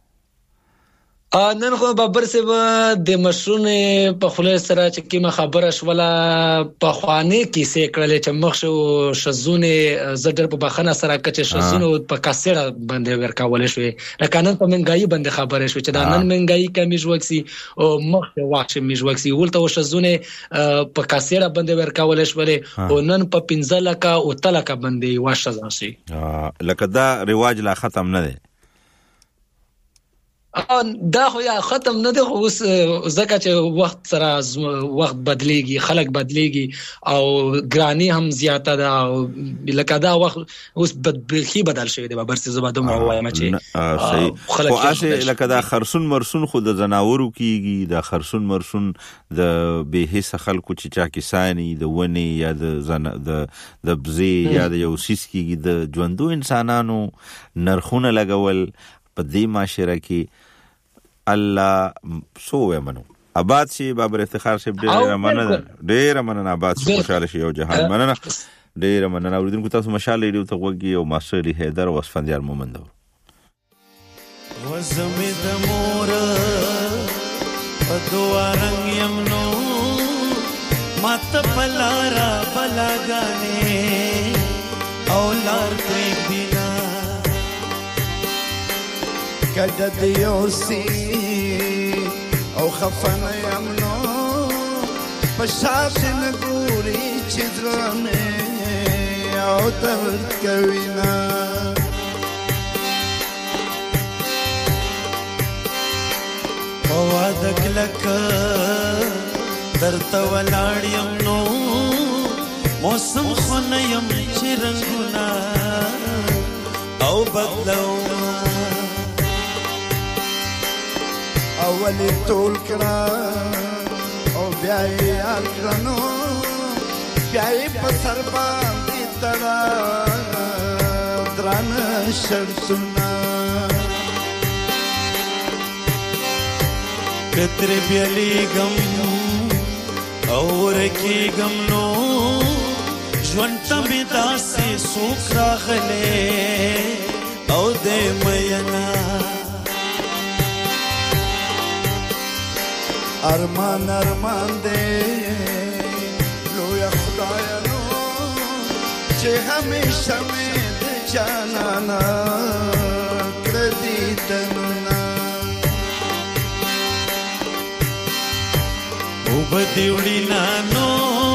ا نن خو بابر صاحب د مشرون په خله سره چې کیمه خبره شوله په خوانه کې سې کړل چې مخ شو شزونه زړه په بخنه سره کچ شزونه په کاسره باندې ورکاول شوې لکه نن په منګای باندې خبره شو چې دا نن منګای کمیج وکسي او مخ واښه میج وکسي ولته شزونه په کاسره باندې ورکاول شوې او نن په پنځه لکه او تلکه باندې واښه ځاسي لکه دا رواج لا ختم نه دی دا خو یا ختم نه دی خو اوس ځکه چې وخت سره وخت بدلیږي خلک بدلیږي او ګرانی هم زیاته ده او لکه دا وخت اوس بدبخي بدل شوی دی بابر سي زما دومره وایم چې خلک خو لکه دا خرسون مرسون خو د زناورو کیږي دا خرسون مرسون د به هیڅ خلکو چې چا کې ساني د ونی یا د زن د د بزي یا د یو سیس کیږي د ژوندو انسانانو نرخونه لګول په دې معاشره کې الله سو ومنو آباد شي بابر افتخار شي ډېر مننه ډېر مننه آباد شي خوشاله شي او جهان مننه ډېر مننه اوریدونکو تاسو مشال ریډیو ته وګي او ماستر لی حیدر او اسفندیار مومند وزمه د مور په دوا رنگ یمنو مات پلارا بلاګانې او اولار پریک دینا کده دیوسی او خفن یمنو پشاپ نګوري چیزرانه او درد کوینا وادک لک درته ولاړ یم نو موسم خو نه یم چې رنګونه او بدلوما اولی ټول کړه او بیا یې یاد کړنو بیا یې په سر باندې تړه درانه شرطونه کتر بیالیگم اور کی گم نو ژوند می داسې سوک راغله او دې مینا ارمان ارمان دې لوی خدای نو چې همیشه مې د جانانا کړې تننا بدیوڑی نانو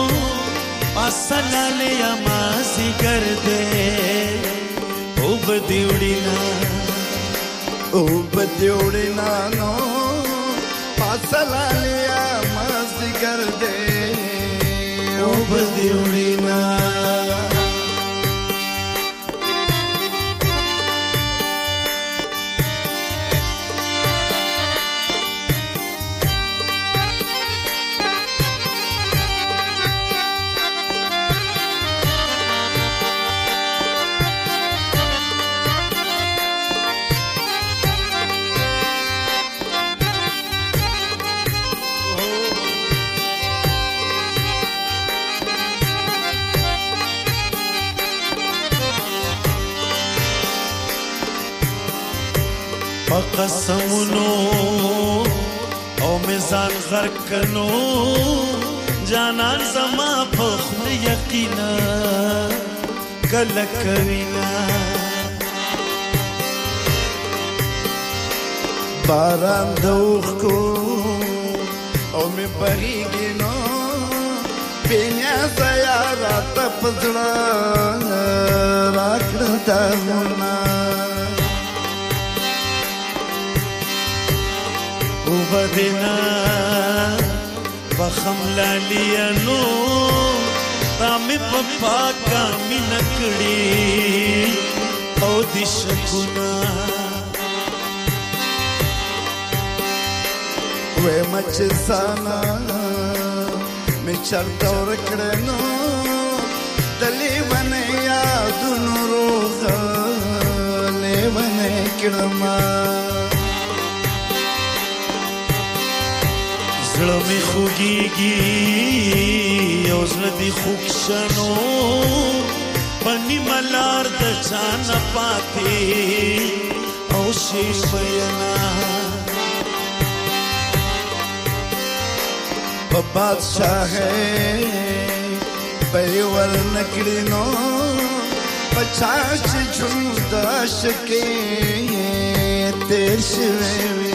پاسلاله یمازی کرده او بدیوڑی نانو او بدیوڑی نانو پاسلاله یمازی کرده او بدیوڑی نانو قسمونو او میزان غرق کنو جانان زما په خپل یقینا کله کوینا باران دوخ کو او می بغیږي نو بینیا زیارت پزړه راکړه دغونه وبدنا بخم لاليانو رامي پپا کا مینکڑی او دشکونا وے مچ سانا می چرتا ورکړنو دلی ونه یادونو روغ له ونه کړما زړه می خوږیږي او زړه دی خوښنو پنی ملار د چان پاتې او شي بینا په بادشاہ په ور نکړینو پچاش ژوند عاشقې تیر شوي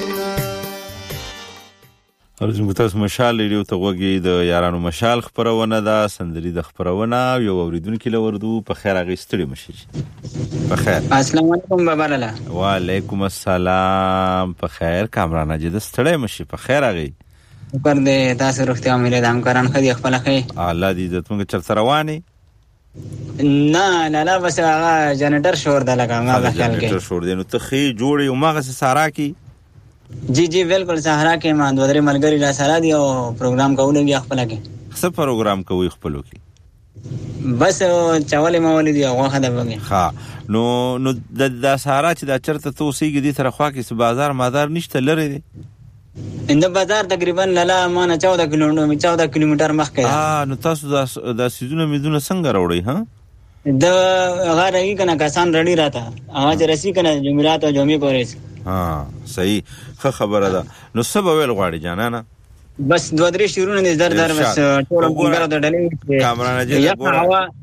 ارزم تاسو مشال ریډیو ته وګورئ د یارانو مشال خبرونه ده سندري د خبرونه یو اوریدونکو لوردو په خیر اغستړي مشي په خیر السلام علیکم بابا لاله وعلیکم السلام په خیر کامران اجد ستړي مشي په خیر اغي پر دې تاسو روغتیا مې له همکاران خدي خپل خې الله دې د تمګه چر رواني نه نه لا بس هغه جنریټر شور ده لګا ما خیال کې جنریټر شور دې نو ته خې جوړي او ماغه سارا کی جی جی بالکل صحرا کې ما دوه درې ملګری لا سره دی او پروګرام کوونکی خپل کې څه پروګرام کوي خپلو کې بس چاولې مولې دی هغه خدای وګي ها نو نو د د سارا چې د چرته توسيږي دي تر خوا کې بازار مادار نشته لري دي اند بازار تقریبا لاله ما نه چودہ کیلومتر چودہ کیلومتر مخکې اه نو تاسو د د سيزونه ميدونه څنګه راوړی ها د هغه رہی کنه کسان رډی راته اواز رسی کنه جمعرات او جمعې پورې ها صحیح خبره ده نو سبا ویل غواړي جانانا بس دوه درې شیرونه دې در در بس ټول ګورو د ډلې کامران اجي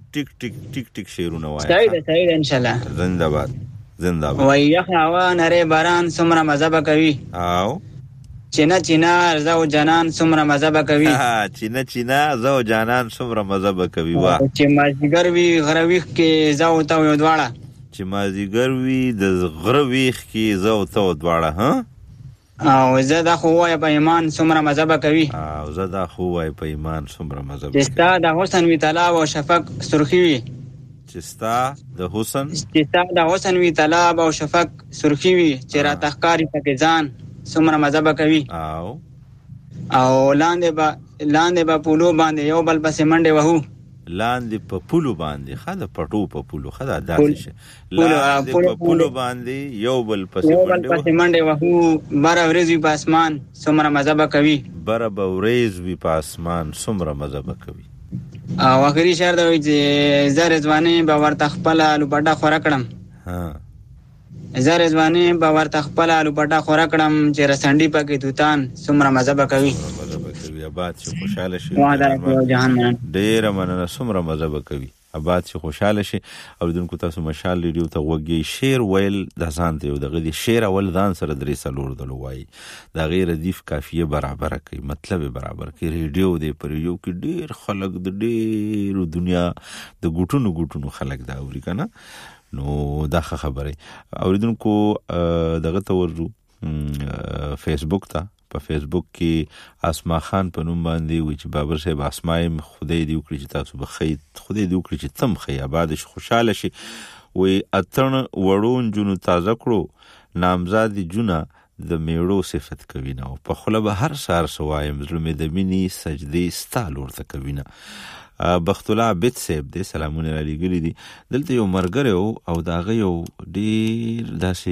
ټیک ټیک ټیک ټیک شعرونه وایي. صحیح ده صحیح ده ان شاء الله. زنده باد زنده باد. وای یخ هوا نری باران څومره مزه به کوي. او چینا چینا زو جانان څومره مزه به کوي. چینا چینا زو جانان څومره مزه به کوي. واه چې مازیګر وی غرویخ کې زو تا یو دواړه. چې مازیګر وی د غرویخ کې زو تا دواړه. ها او زه دا خو وای په ایمان څومره مزه به کوي. او زه دا خو وای په ایمان څومره مزه به کوي. ستا د حسن وی طلب او شفق سرخی وی. چې ستا د حسن چې ستا د حسن وی طلب او شفق سرخی وی چې را تخکاری پکې ځان څومره مزه به کوي. او او لاندې با لاندې با پولو باندې یو بل پسې منډه وهو. لاندې په پولو باندې خاله پټو په پولو خدا داسې شه. لاندې په پولو باندې یو بل پسې منډه وهو. بار ورځ وی په اسمان څومره مزه به کوي. بار ورځ وی په اسمان څومره مزه به کوي. او اخري شعر دا وی چې زره ځواني به ورته خپل لوپټه خورا کړم. ها زره ځواني به ورته خپل لوپټه خورا کړم چې رسنډي پکې توتان څومره مزه به کوي. مزه به کوي. آباد شي خوشاله شي. وعده جهان مننه. ډېر مننه. څومره مزه به کوي. آباد شي خوشاله شي. اوریدونکو تاسو مشال ریډیو ته وګورئ. شعر ویل د ځان ته یو دغه دی. شعر اول ځان سره درې سلور دلو وایي. دا غیر ردیف قافیه برابر کوي. مطلب برابر کوي. ریډیو دی پر یو کې ډېر خلک د ډېر دنیا د ګټونو ګټونو خلک دا اوري کنه. نو دا خبره اوریدونکو دغه ته ورو فیسبوک ته. په فیسبوک کې اسما خان په نوم باندې وی چې بابر صاحب اسمایم خدای دې وکړي چې تاسو به خیر خدای دې وکړي چې تم خیر آباد شي خوشاله شي. وی اتن وړون جنو تازه کړو نامزاد جونه د میړو صفت کوي نه. په خله به هر سار سوایم ظلم د مینی سجدي ستال ورته کوي نه. بخت الله بیت صاحب دې سلامونه علی ګلی دي. دلته یو مرګره او داغه یو ډیر داسې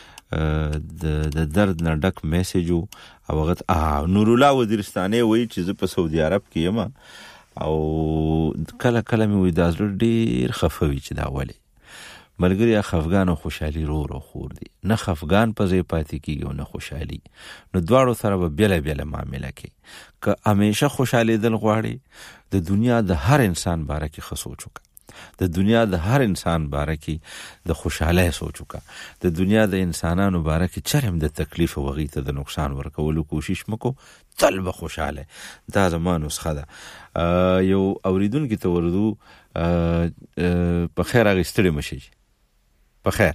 د د درد نه ډک میسج او وخت نور الله وزیرستانه وی چې زه په سعودي عرب کې یم او کله کله مې وې د ازل ډیر خفوي چې دا ولی ملګری افغان او خوشحالي رو رو خور دي. نه افغان په ځای پاتې کیږي او نه خوشحالي. نو دواړو سره به بیل بیل معاملې کوي. که همیشه خوشحالي دل غواړي د دنیا د هر انسان باره کې خصوص وکړه. د دنیا د هر انسان باره کې د خوشحالۍ سوچ وکړه. د دنیا د انسانانو باره کې چرم د تکلیف او غي ته د نقصان ورکولو کوشش مکو. تل به خوشاله. دا زمانو نسخه ده. یو اوریدونکو ته ورودو په خیر اغستړي مشي. په خیر.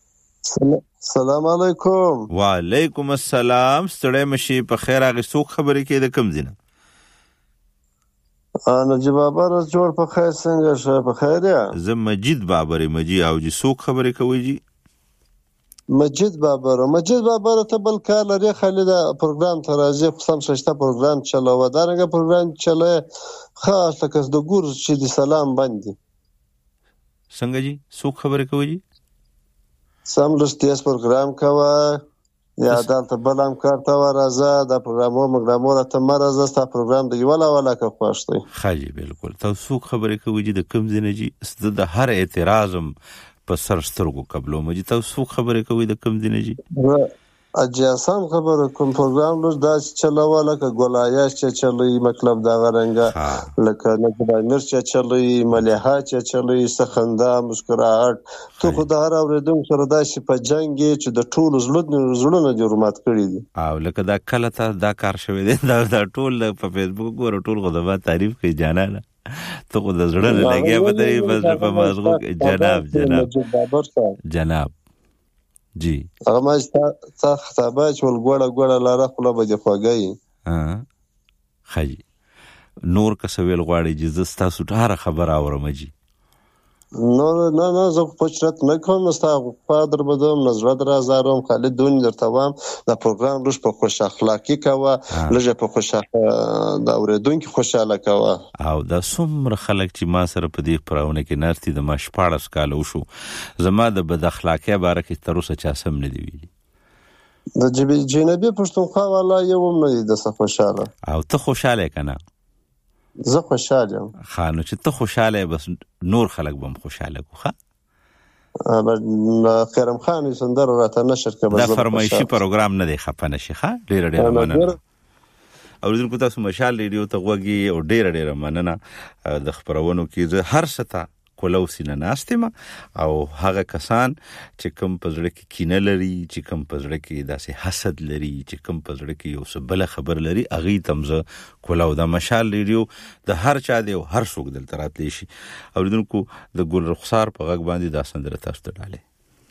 السلام علیکم. وعلیکم السلام. ستړي مشي په خیر اغستو خبرې کې د کم زینه. نجیب بابر جوړ په خیر څنګه شه په خیر یا زه مجید بابر مجي او جی څوک خبرې کوي جی مجید بابر مجید بابر ته بل کار لري خالد پروګرام ته راځي خصم شته پروګرام چلاوه دارنګه پروګرام چلای خاص لکه د ګور چې د سلام باندې څنګه جی څوک خبرې کوي جی سم لستیاس پروګرام کوي یا دلته بلام کارته ورازه د پروګرامو مګرامو ته مرزه ستا پروګرام دی ولا ولا که خوښتي خاجي بالکل تاسو خبرې کوي چې د کم زنه جی د هر اعتراضم په سر سترګو قبلو مجي تاسو خبرې کوي د کم زنه جی اجازه خبره کوم پروګرام لږ دا چلاوه لکه ګولایش چې چلوي مطلب دا غرنګه لکه نه خدای مرچ چې چلوي مليحه چې چلوي سخنده مسکراهټ ته خدای راوړم سره دا شي په جنگ چې د ټول زړه زړه نه جوړمات کړی دي او لکه دا کله ته دا کار شوی دی دا ټول په فیسبوک ګور ټول غوډه تعریف کوي جانانه ته خو د زړه نه لګیا په دې بس په مازغو جناب جناب جناب جی هغه ما تا خطابه چول ګوړه ګوړه لاره خپل به دی خوګي ها خجی نور کسویل غواړي چې زستا سټاره خبر اورم جی نو نه نه زه پوښتنه نه کوم نو تاسو فادر بدوم نظر درازارم خالد دون درتوام دا پروګرام روش په خوش اخلاقی کاوه لږه په خوش دا اوریدونکو خوشاله کاوه او دا څومره خلک چې ما سره په دې پراونه کې نارتي د ما شپاړس کال وشو زما د بد اخلاقی باره کې تر اوسه چا سم نه دی ویلي د جنبي پښتونخوا والا یو نه د څه خوشاله او ته خوشاله کنه زه خوشاله یم خانو چې ته خوشاله بس نور خلک بم خوشاله کو ښه خیرم خان سندر راته نشر کبه دا فرمایشي پروګرام نه دی خپنه شي ښه ډیر ډیر مننه اوریدونکو تاسو مشال ریډیو ته غوږی او ډیر ډیر مننه د خبرونو کې زه هر ستا کولو سینه ناستم او هغه کسان چې کوم پزړه کې کینه لري چې کوم پزړه کې داسې حسد لري چې کوم پزړه کې یو څه بل خبر لري اغي تمزه کولو د مشال ریډیو د هر چا دی او هر څوک دلته راتلی شي اوریدونکو د ګل رخسار په غږ باندې دا سندره تاسو ته ډاله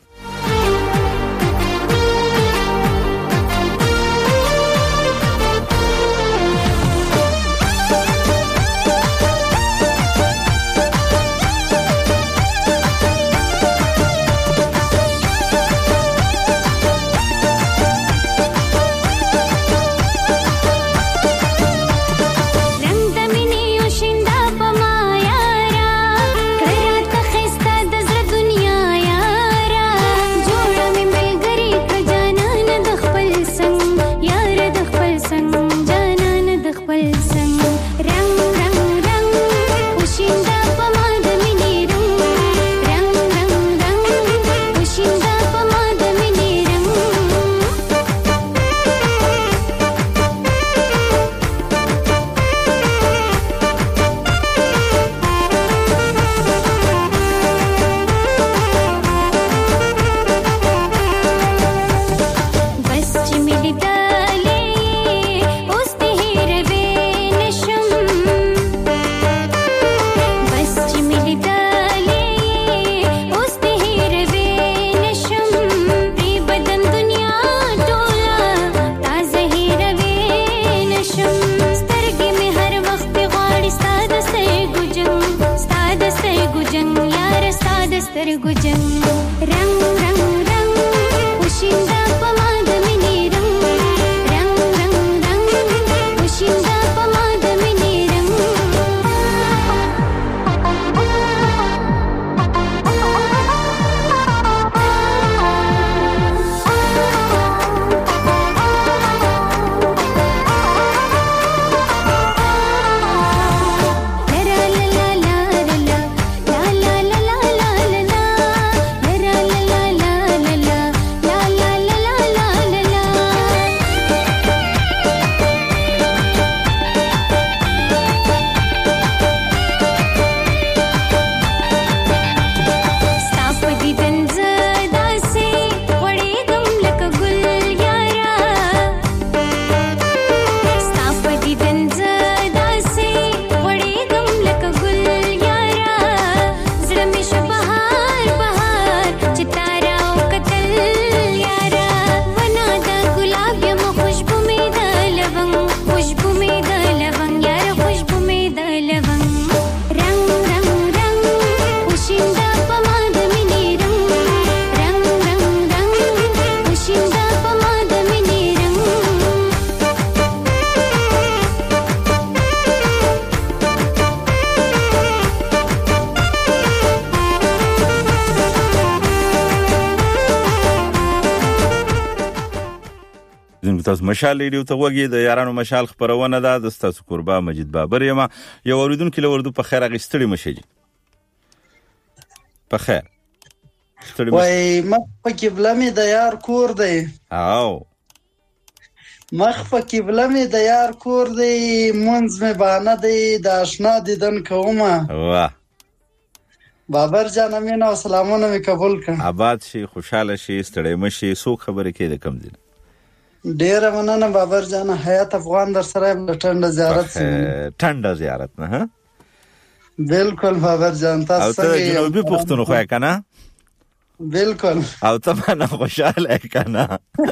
تاسو مشال ریډیو ته وګورئ د یارانو مشال خبرونه ده د تاسو قربا مجید بابر یم یو اوریدونکو لوردو په خیر غستړي مشجي په خیر ستړي وای مخ په قبله می د یار کور دی او مخ په قبله می د یار کور دی منځ می بانه دی د آشنا دیدن کومه واه بابر جان امین او سلامونه می قبول کړه آباد شي خوشاله شي ستړي مشي سو خبره کې د کم دي ډیر مننه بابر جان حیات افغان در سره ټنډه زیارت سي ټنډه زیارت نه ها بالکل بابر جان تاسو او ته جنوبي پښتون خو کنه بالکل او ته معنا خوشاله کنه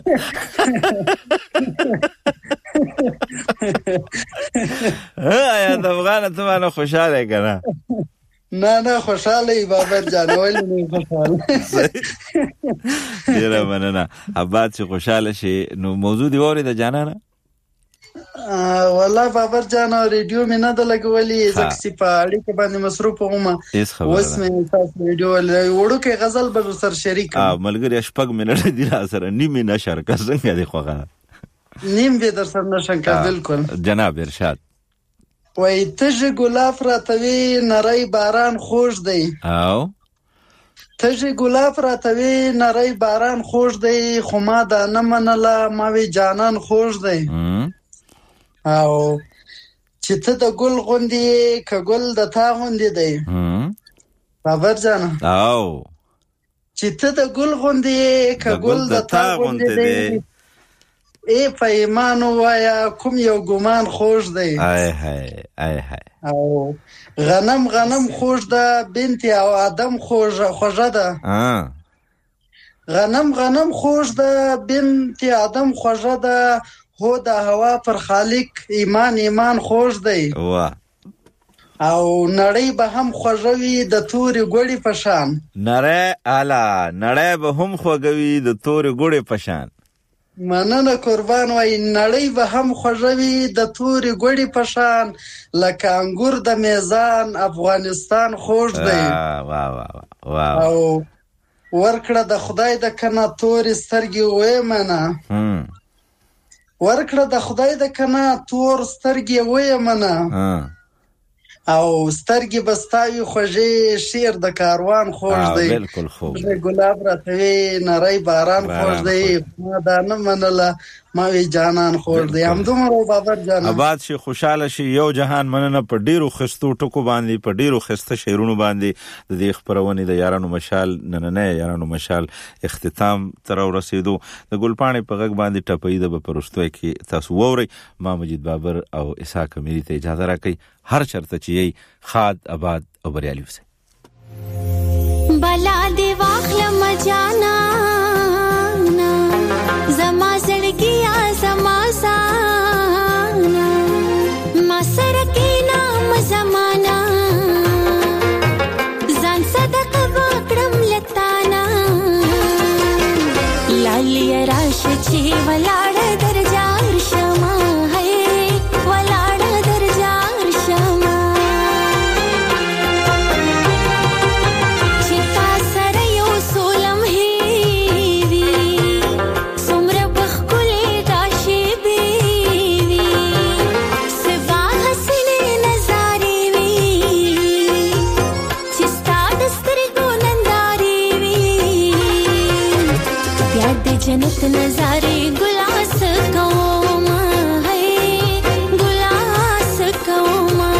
ها یا د افغان ته معنا خوشاله کنه نه نه خوشاله بابر جان ولې نه خوشاله ډیر مننه آباد چې خوشاله شي نو موضوع دی وری د جانانه والله بابر جان ریډیو مې نه د لګولې زکه سپاړي کې باندې مصروف ومه اوس مې تاسو ریډیو وړو کې غزل به سر شریک ا ملګری شپږ منټه دی را سره نیمه نشر کا څنګه دی خوغه نیم به در سره نشم کا بالکل جناب ارشاد وای تج ګلاب راتوي نری باران خوش دی او تج ګلاب راتوي نری باران خوش دی خو ما دا نه منله ما وی جانان خوش دی او چې ته د ګل غوندې ک ګل د تا غوندې دی بابر جان او چې ته د ګل غوندې ک ګل د تا غوندې دی ای په ایمان وایا کوم یو ګمان خوش دی ای هاي ای هاي او غنم غنم خوش ده بنت او ادم خوش خوشه ده ها غنم غنم خوش ده بنت ادم خوشه ده هو د هوا پر خالق ایمان ایمان خوش دی وا او نړۍ به هم خوږوي د تورې ګوړې په شان نړۍ اعلی نړۍ به هم خوږوي د تورې ګوړې په شان مننه قربان وای نړۍ به هم خوږوي د تورې ګوړې په شان لکه انګور د میزان افغانستان خوږ دی وا وا وا او ورکړه د خدای د کنه تورې سترګې وې منه ورکړه د خدای د کنه تور سترګې وې منه او سترګې بستاوي خوږې شیر د کاروان خوږ دی بالکل خوږ ګلاب راته نری باران خوږ دی ما دا نه منله ما وی جانان خوږ دی همدومره بابر جان آباد شي خوشاله شي یو جهان مننه په ډیرو خستو ټکو باندې په ډیرو خسته شیرونو باندې د دې خبرونه د یارانو مشال نننه یارانو مشال اختتام تر ورسېدو د ګلپاڼې په غږ باندې ټپې د پرستوي کې تاسو ووري ما مجید بابر او اسحاق اميري ته اجازه راکړي هر چرته چې خاد آباد او بریالي وسه بلا دی واخلم جانا زما زړګیا زما سانا ما سره کې نام زمانہ ځان صدقه وکړم لتانا لالی راش چې ولاړ درجار شما जन्नत नजारे गुलास कौमा है गुलास कौमा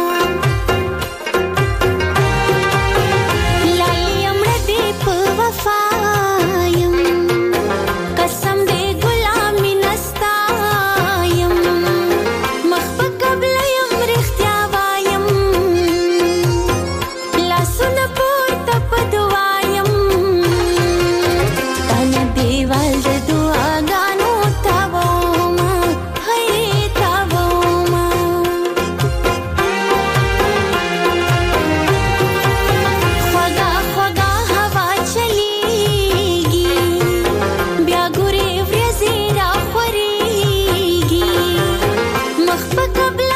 लायम दीप वफायम कसम दे गुलामी नस्तायम मखब कबलयम रिख्त्यावायम ला सुन पोर तप दुआयम ताना देवाल दे दुआ गानो तावोमा है तावोमा ख्वागा ख्वागा हवा चलेगी ब्या गुरे व्रज़ेरा ख्वरेगी मखब कबल